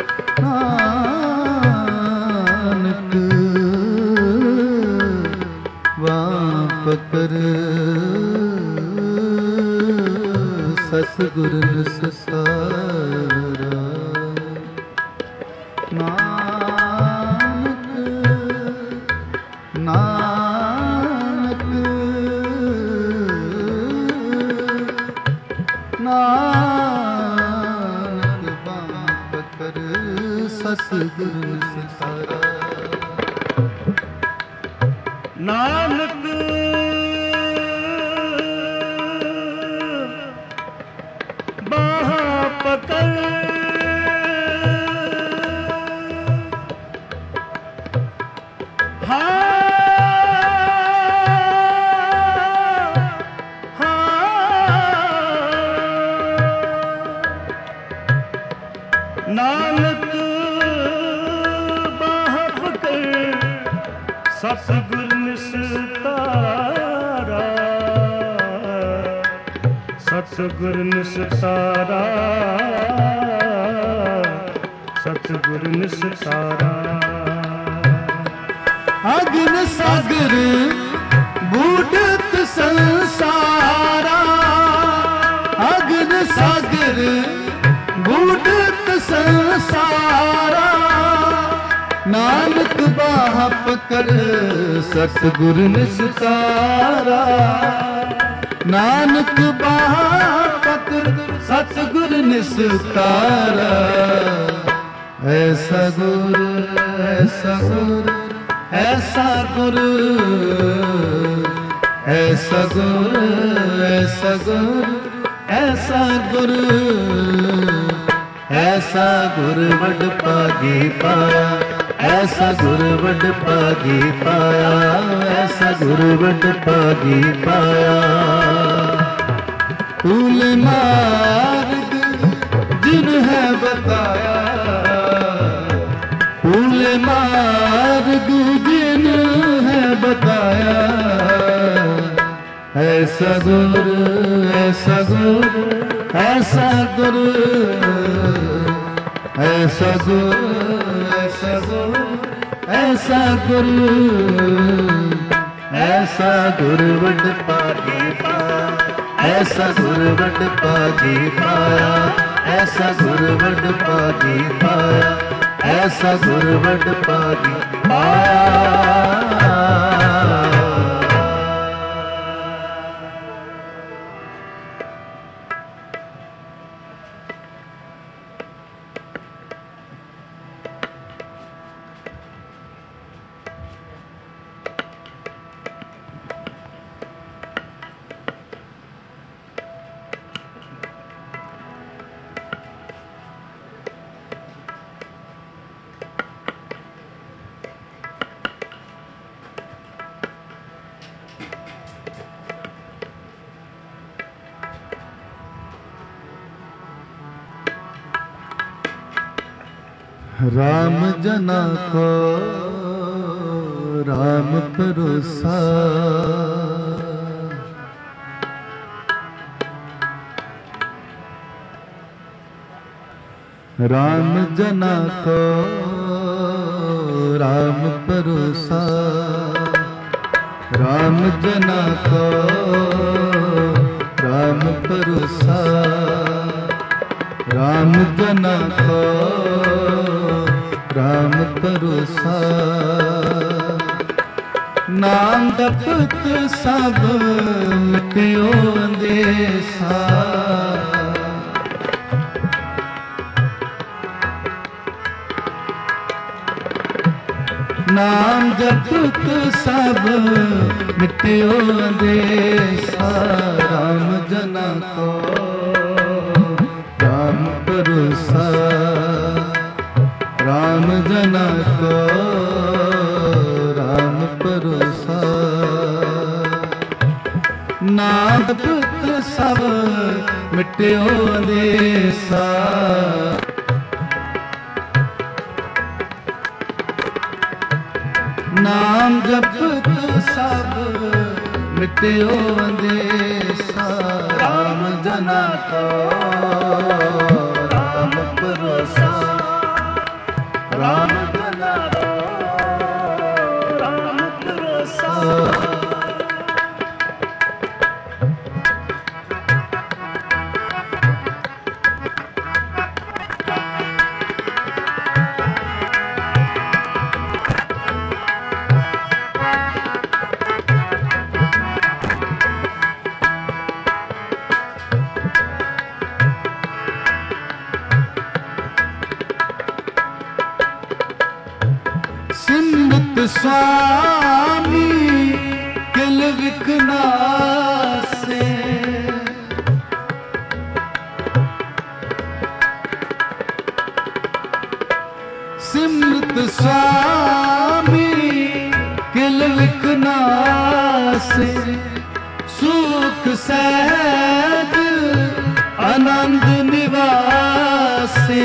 नानक वापकर सतगुर निस्तारा नानक नानक नानक बापकर सतगुर निस्तारा नानक बाहा पकड़ नानक बाह पकड़ सतगुर निस्तारा सतगुर निस्तारा सतगुर निस्तारा अग्न सागर बूढ़त संसारा अग्न सागर बूढ़त संसारा नानक बाह पकर सतगुर निस्तारा नानक बाह पकर सतगुर निस्तारा ऐसा गुर ऐसा गुर ऐसा गुर ऐसा गुर ऐसा गुर ऐसा गुर ऐसा गुर वड पागी पाया ऐसा गुर वड पागी पाया ऐसा गुर वड पागी पाया फूल मार्ग जिन्हें बताया फूल मार्ग जिन्हें बताया ऐसा गुर ऐसा गुर ऐसा गुर ऐसा गुर ऐसा गुरु वड पागी पाया, ऐसा गुरु वड पागी पाया, ऐसा गुरु वड पागी पाया, ऐसा गुरु वड पागी पाया। राम जना को राम भरोसा, राम जना को राम भरोसा, राम जना को राम भरोसा, राम जना को राम भरोसा। नाम जपत सब मिट्यो अंदेसा, नाम जपत सब मिट्यो अंदेसा। राम जना को राम भरोसा, राम जना को राम भरोसा। नाम जपत सब मिट्यो अंदेसा, नाम जपत सब मिट्यो अंदेसा। राम जना को राम भरोसा, राम जना को राम भरोसा। सिमरत स्वामी किल विकनासे, सिमरत स्वामी किल विकनासे। सुख सहज आनंद निवासे,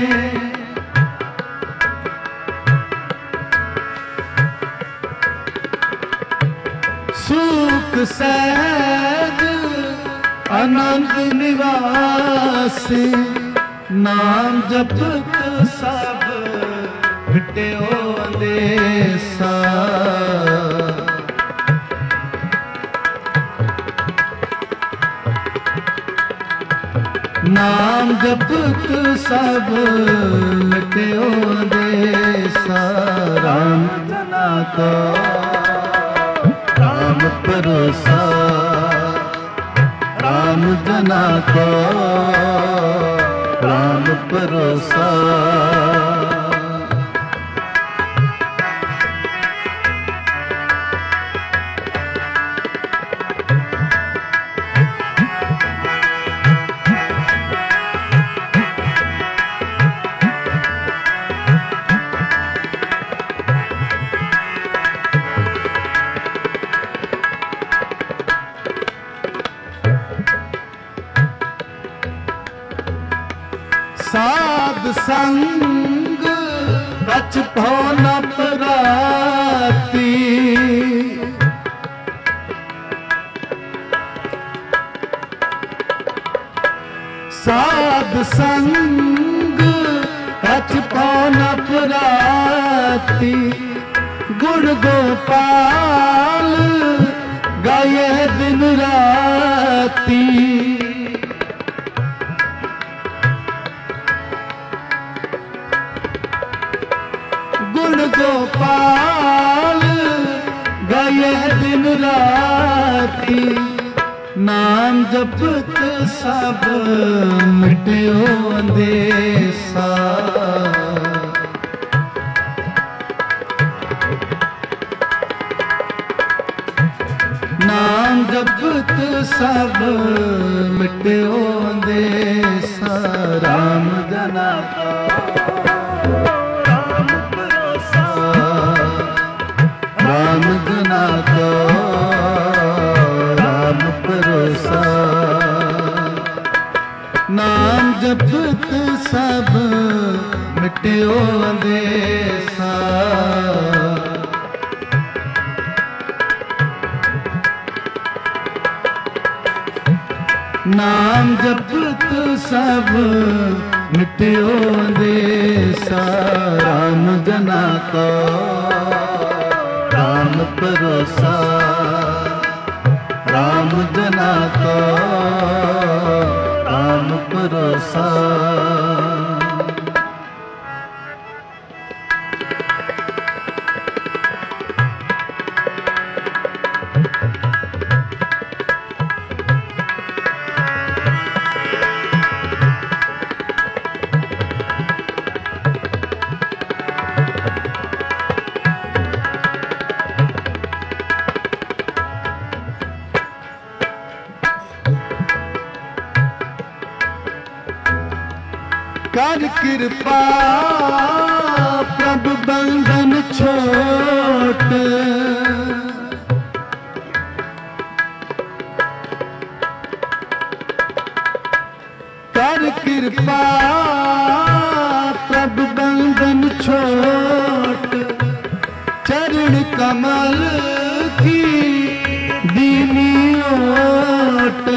सुख सहज आनंद निवासे। नाम जपत सब मिट्यो अंदेसा, नाम जपत सब मिट्यो अंदेसा। राम जना को राम भरोसा, राम जना को राम भरोसा। साध संग कछ भौ न पराती, साध संग चाच पौन अपराती गुण गोपाल गाये दिन राती। गुण गोपाल गाये दिन राती नाम जपत सब मिट्यो अंदेसा। नाम जपत सब मिट्यो अंदेसा। राम जना का राम भरोसा। राम जना का राम भरोसा। नाम जपत सब मिट्यो अंदेसा। नाम जपत सब मिट्यो अंदेसा। राम जना का राम भरोसा। राम जना का राम भरोसा। कर कृपा प्रभु बंधन छोट। कर कृपा प्रभु बंधन छोट। चरण कमल की दीनी ओट।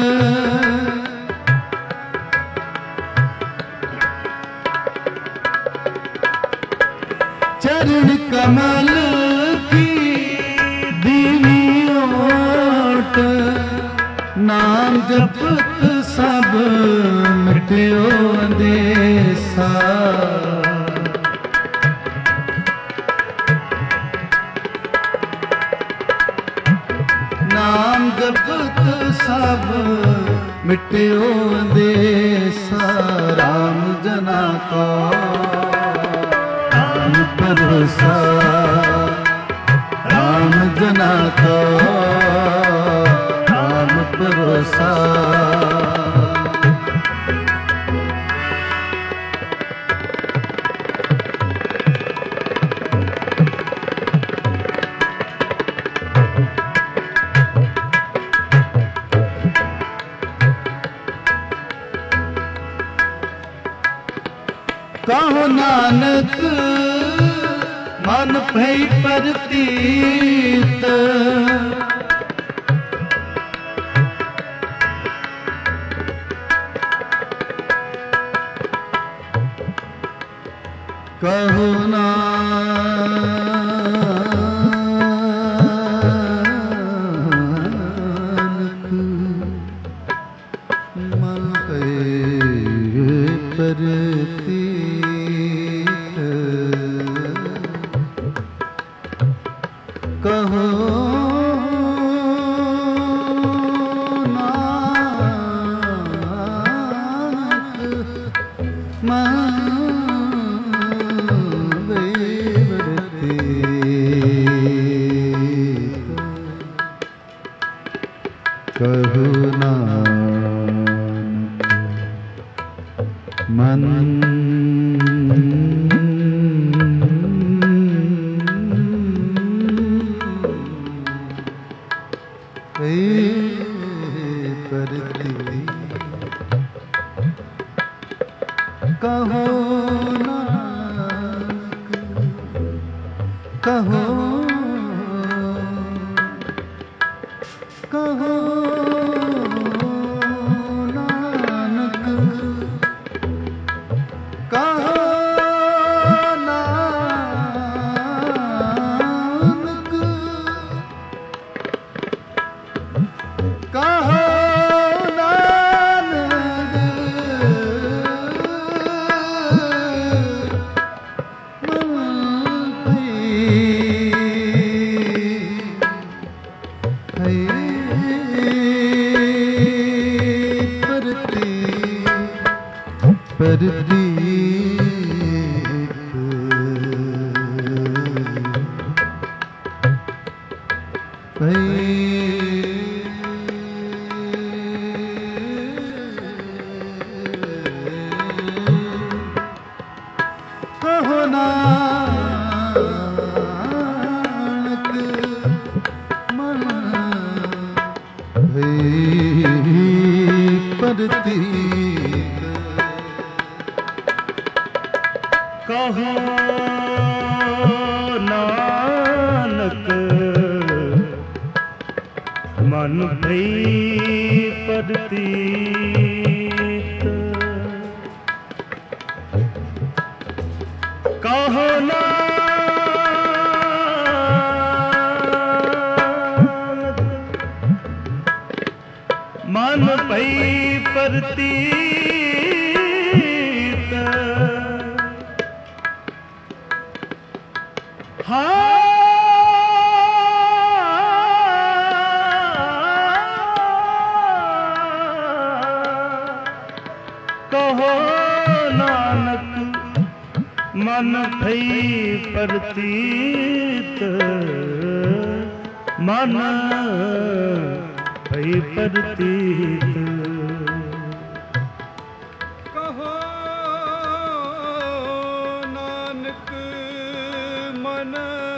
चरण कमल की दीनी ओट। नाम जपत सब मिट्यो अंदेसा। नाम जपत सब मिट्यो अंदेसा। राम जना का भरोसा। राम जना का राम भरोसा। कहो नानक मन भई प्रतीत। कहो नानक मन भई प्रतीत। कहो नानक मन भई प्रतीत। कहो नानक मन कहो नानक कहो कहो नानक कहो ਕਹੋ ਨਾਨਕ ਮਨ ਭਈ ਪਰਤੀਤ ਕਹੋ ਨਾਨਕ ਮਨ ਭਈ ਪਰਤੀਤ ਕਹੋ ਨਾਨਕ ਮਨ ਭਈ ਪਰਤੀਤ ਮਨ ਭਈ ਪਰਤੀਤ ਕਹੋ ਨਾਨਕ ਮਨ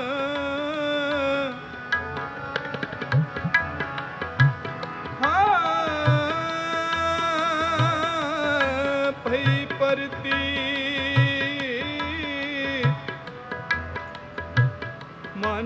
ਭਈ ਪਰਤੀ ਮਨ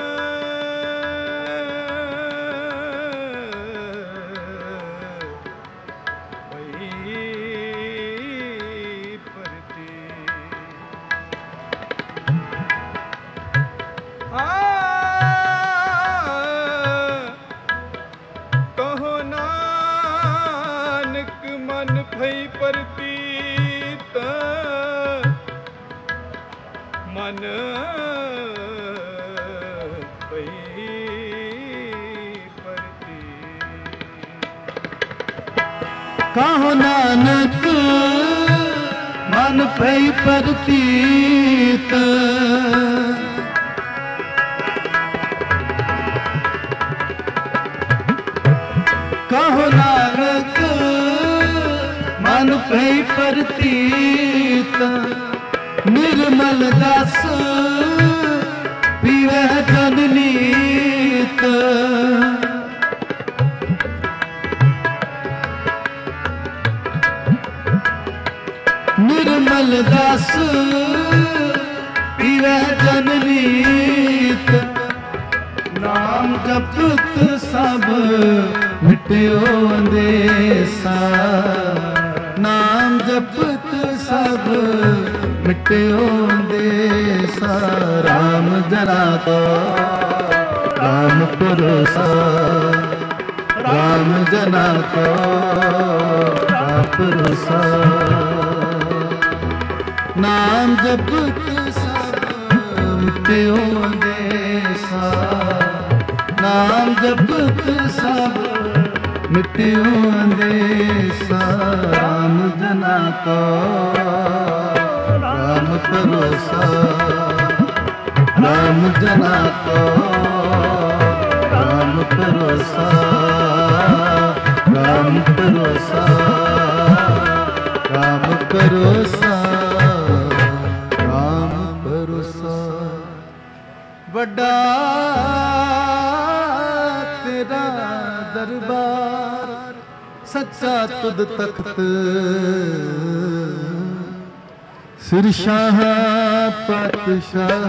ਕਹੋ ਨਾਨਕ ਮਨ ਭਈ ਪਰਤੀਤ ਮਨ ਭਈ ਪਰਤੀਤ ਕਹੋ ਨਾਨਕ ਮਨ ਭਈ ਪਰਤੀਤ ਕਹੋ ਨਾਨਕ ਮਨ ਭਈ ਪਰਤੀਤ ਨਿਰਮਲ ਦਸ ਪੀਵਹਿ ਜਨ ਨੀਤ ਨਿਰਮਲ ਦਸ ਪੀਵਹਿ ਜਨ ਨੀਤ ਨਾਮ ਜਪਤ ਸਭ ਮਿਟਿਓ ਅੰਦੇਸਾ ਨਾਮ ਜਪਤ ਸਭ ਮਿਟਿਓ ਅੰਦੇਸਾ ਰਾਮ ਜਨਾ ਕੋ ਰਾਮ ਭਰੋਸਾ ਰਾਮ ਜਨਾ ਕੋ ਰਾਮ ਭਰੋਸਾ ਨਾਮ ਜਪਤ ਸਭ ਮਿਟਿਓ ਅੰਦੇਸਾ ਨਾਮ ਜਪਤ ਸਭ ਮਿਟਿਓ ਅੰਦੇਸਾ ਰਾਮ ਜਨਾ ਕੋ ਰਾਮ ਭਰੋਸਾ ਰਾਮ ਜਨਾ ਕੋ ਰਾਮ ਭਰੋਸਾ ਰਾਮ ਭਰੋਸਾ ਰਾਮ ਭਰੋਸਾ ਰਾਮ ਭਰੋਸਾ ਵੱਡਾ ਤੇਰਾ ਦਰਬਾਰ ਸੱਚਾ ਤੁਧ ਤਖਤ ਸਿਰ ਸ਼ਾਹ ਪਾਤਸ਼ਾਹ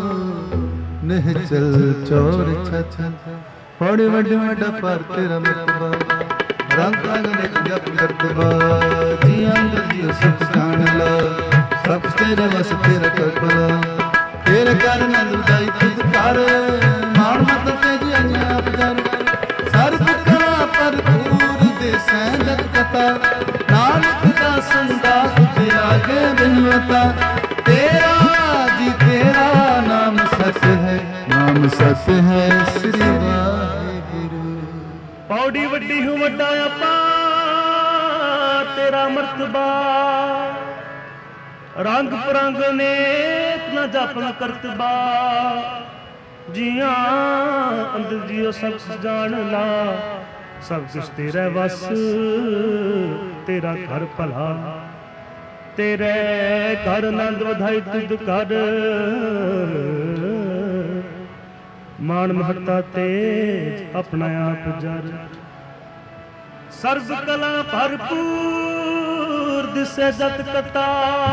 ਨਿਹਚਲ ਚੋਰ ਛਛ ਬੜੇ ਵੱਡੇ ਵੱਡਾ ਪਰ ਤੇਰਾ ਮਰਤਬਾ ਰੰਗ ਰੰਗ ਨੇ ਜਪ ਕਰਤਬਾ ਜੀ ਅੰਦਰ ਜੀ ਸਭ ਜਾਣ ਲਾ ਸਭ ਤੇਰੇ ਵਸ ਤੇਰਾ ਕਰਪਲਾ ਤੇਰੇ ਕਰ ਨੰਦ ਦਾਈ ਤੁਧ ਕਰ ਮਾਣ ਮਤ ਤੇ ਜੀ ਆਪ ਜਨ ਸਰ ਦੁਖਾ ਪਰ ਦੂਰ ਦੇ ਸਹਿਜਤ ਕਤਾ ਨਾਨਕ ਦਾ ਸੰਦਾ ਤੁਝੇ ਆਗੇ ਬਿਨਵਤਾ ਤੇਰਾ ਜੀ ਤੇਰਾ ਨਾਮ ਸਚ ਹੈ ਨਾਮ ਸਚ ਹੈ ਸ੍ਰੀ ਵਾਹਿਗੁਰੂ ਪੌੜੀ ਵੱਡੀ ਹੂੰ ਵੱਡਾ ਆਪਾ ਤੇਰਾ ਮਰਤਬਾ, ਰੰਗ ਪਰੰਗ ਨੇਕ ਨਾ ਜਪਨ ਕਰਤਬਾ, ਜੀਆਂ ਅੰਦਰ ਜੀਓ ਸਭ ਜਾਣ ਲਾ, ਸਭ ਕੁਛ ਤੇਰਾ ਵਸ ਤੇਰਾ ਘਰ ਭਲਾ, ਤੇਰੇ ਘਰ ਆਨੰਦ ਵਧਾਈ ਤੁਧ ਕਰ, ਮਾਣ ਮਹੱਤਾ ਤੇਜ ਆਪਣਾ ਆਪ ਜਰ, ਸਰਬ ਕਲਾ ਭਰਪੂਰ ਦਿਸੈ ਜਤ ਕਤਾ,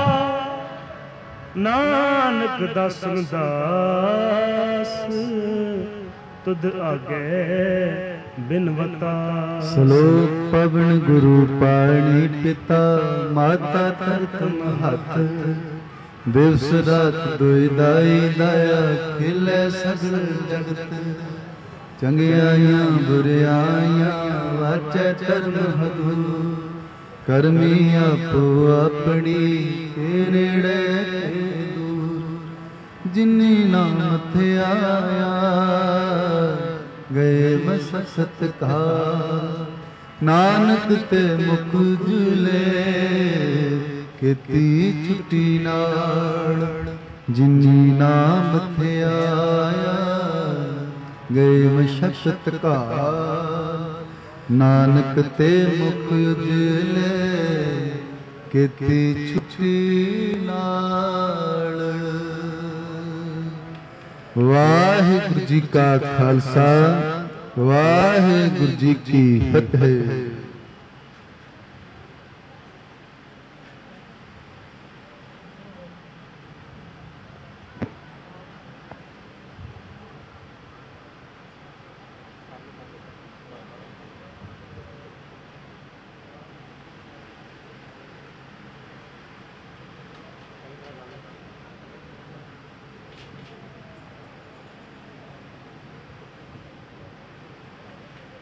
ਨਾਨਕ ਦਾਸਨ ਦਾਸ ਤੁਧ ਆਗੇ ਬਿਨਵਤਾ। ਸਲੋਕ ਪਵਨ ਗੁਰੂ ਪਾਣੀ ਪਿਤਾ, ਮਾਤਾ ਤਰਤ ਮਹਤ, ਦਿਵਸ ਰਾਤ ਦੁਇ ਦਾਈ ਦਾਇਆ, ਖਿਲੇ ਸਗਲ ਜਗਤ, ਚੰਗਿਆਈਆਂ ਬੁਰਿਆਈਆਂ ਵਾਚੈ ਧਰਮ ਹਦੂ, ਕਰਮੀ ਆਪੋ ਆਪਣੀ ਕੇ ਨੇੜੇ ਦੂਰ, ਜਿਨੀ ਨਾਮ ਥਿਆਇਆ ਗਏ ਮਸਕਤ ਕਾ, ਨਾਨਕ ਤੇ ਮੁਖ ਜੁਲੇ ਕੀਤੀ ਛੁੱਟੀ ਨਾੜ, ਜਿਨੀ ਨਾਮ ਥਿਆਇਆ ਗਏ ਮਸ਼ਕਤ ਕਾ, ਨਾਨਕ ਤੇ ਮੁਖ ਉਜਲੇ ਕੀਤੀ ਛੁੱਟੀ ਨਾੜ। ਵਾਹਿਗੁਰੂ ਜੀ ਕਾ ਖਾਲਸਾ, ਵਾਹਿਗੁਰੂ ਜੀ ਕੀ ਫਤਿਹ।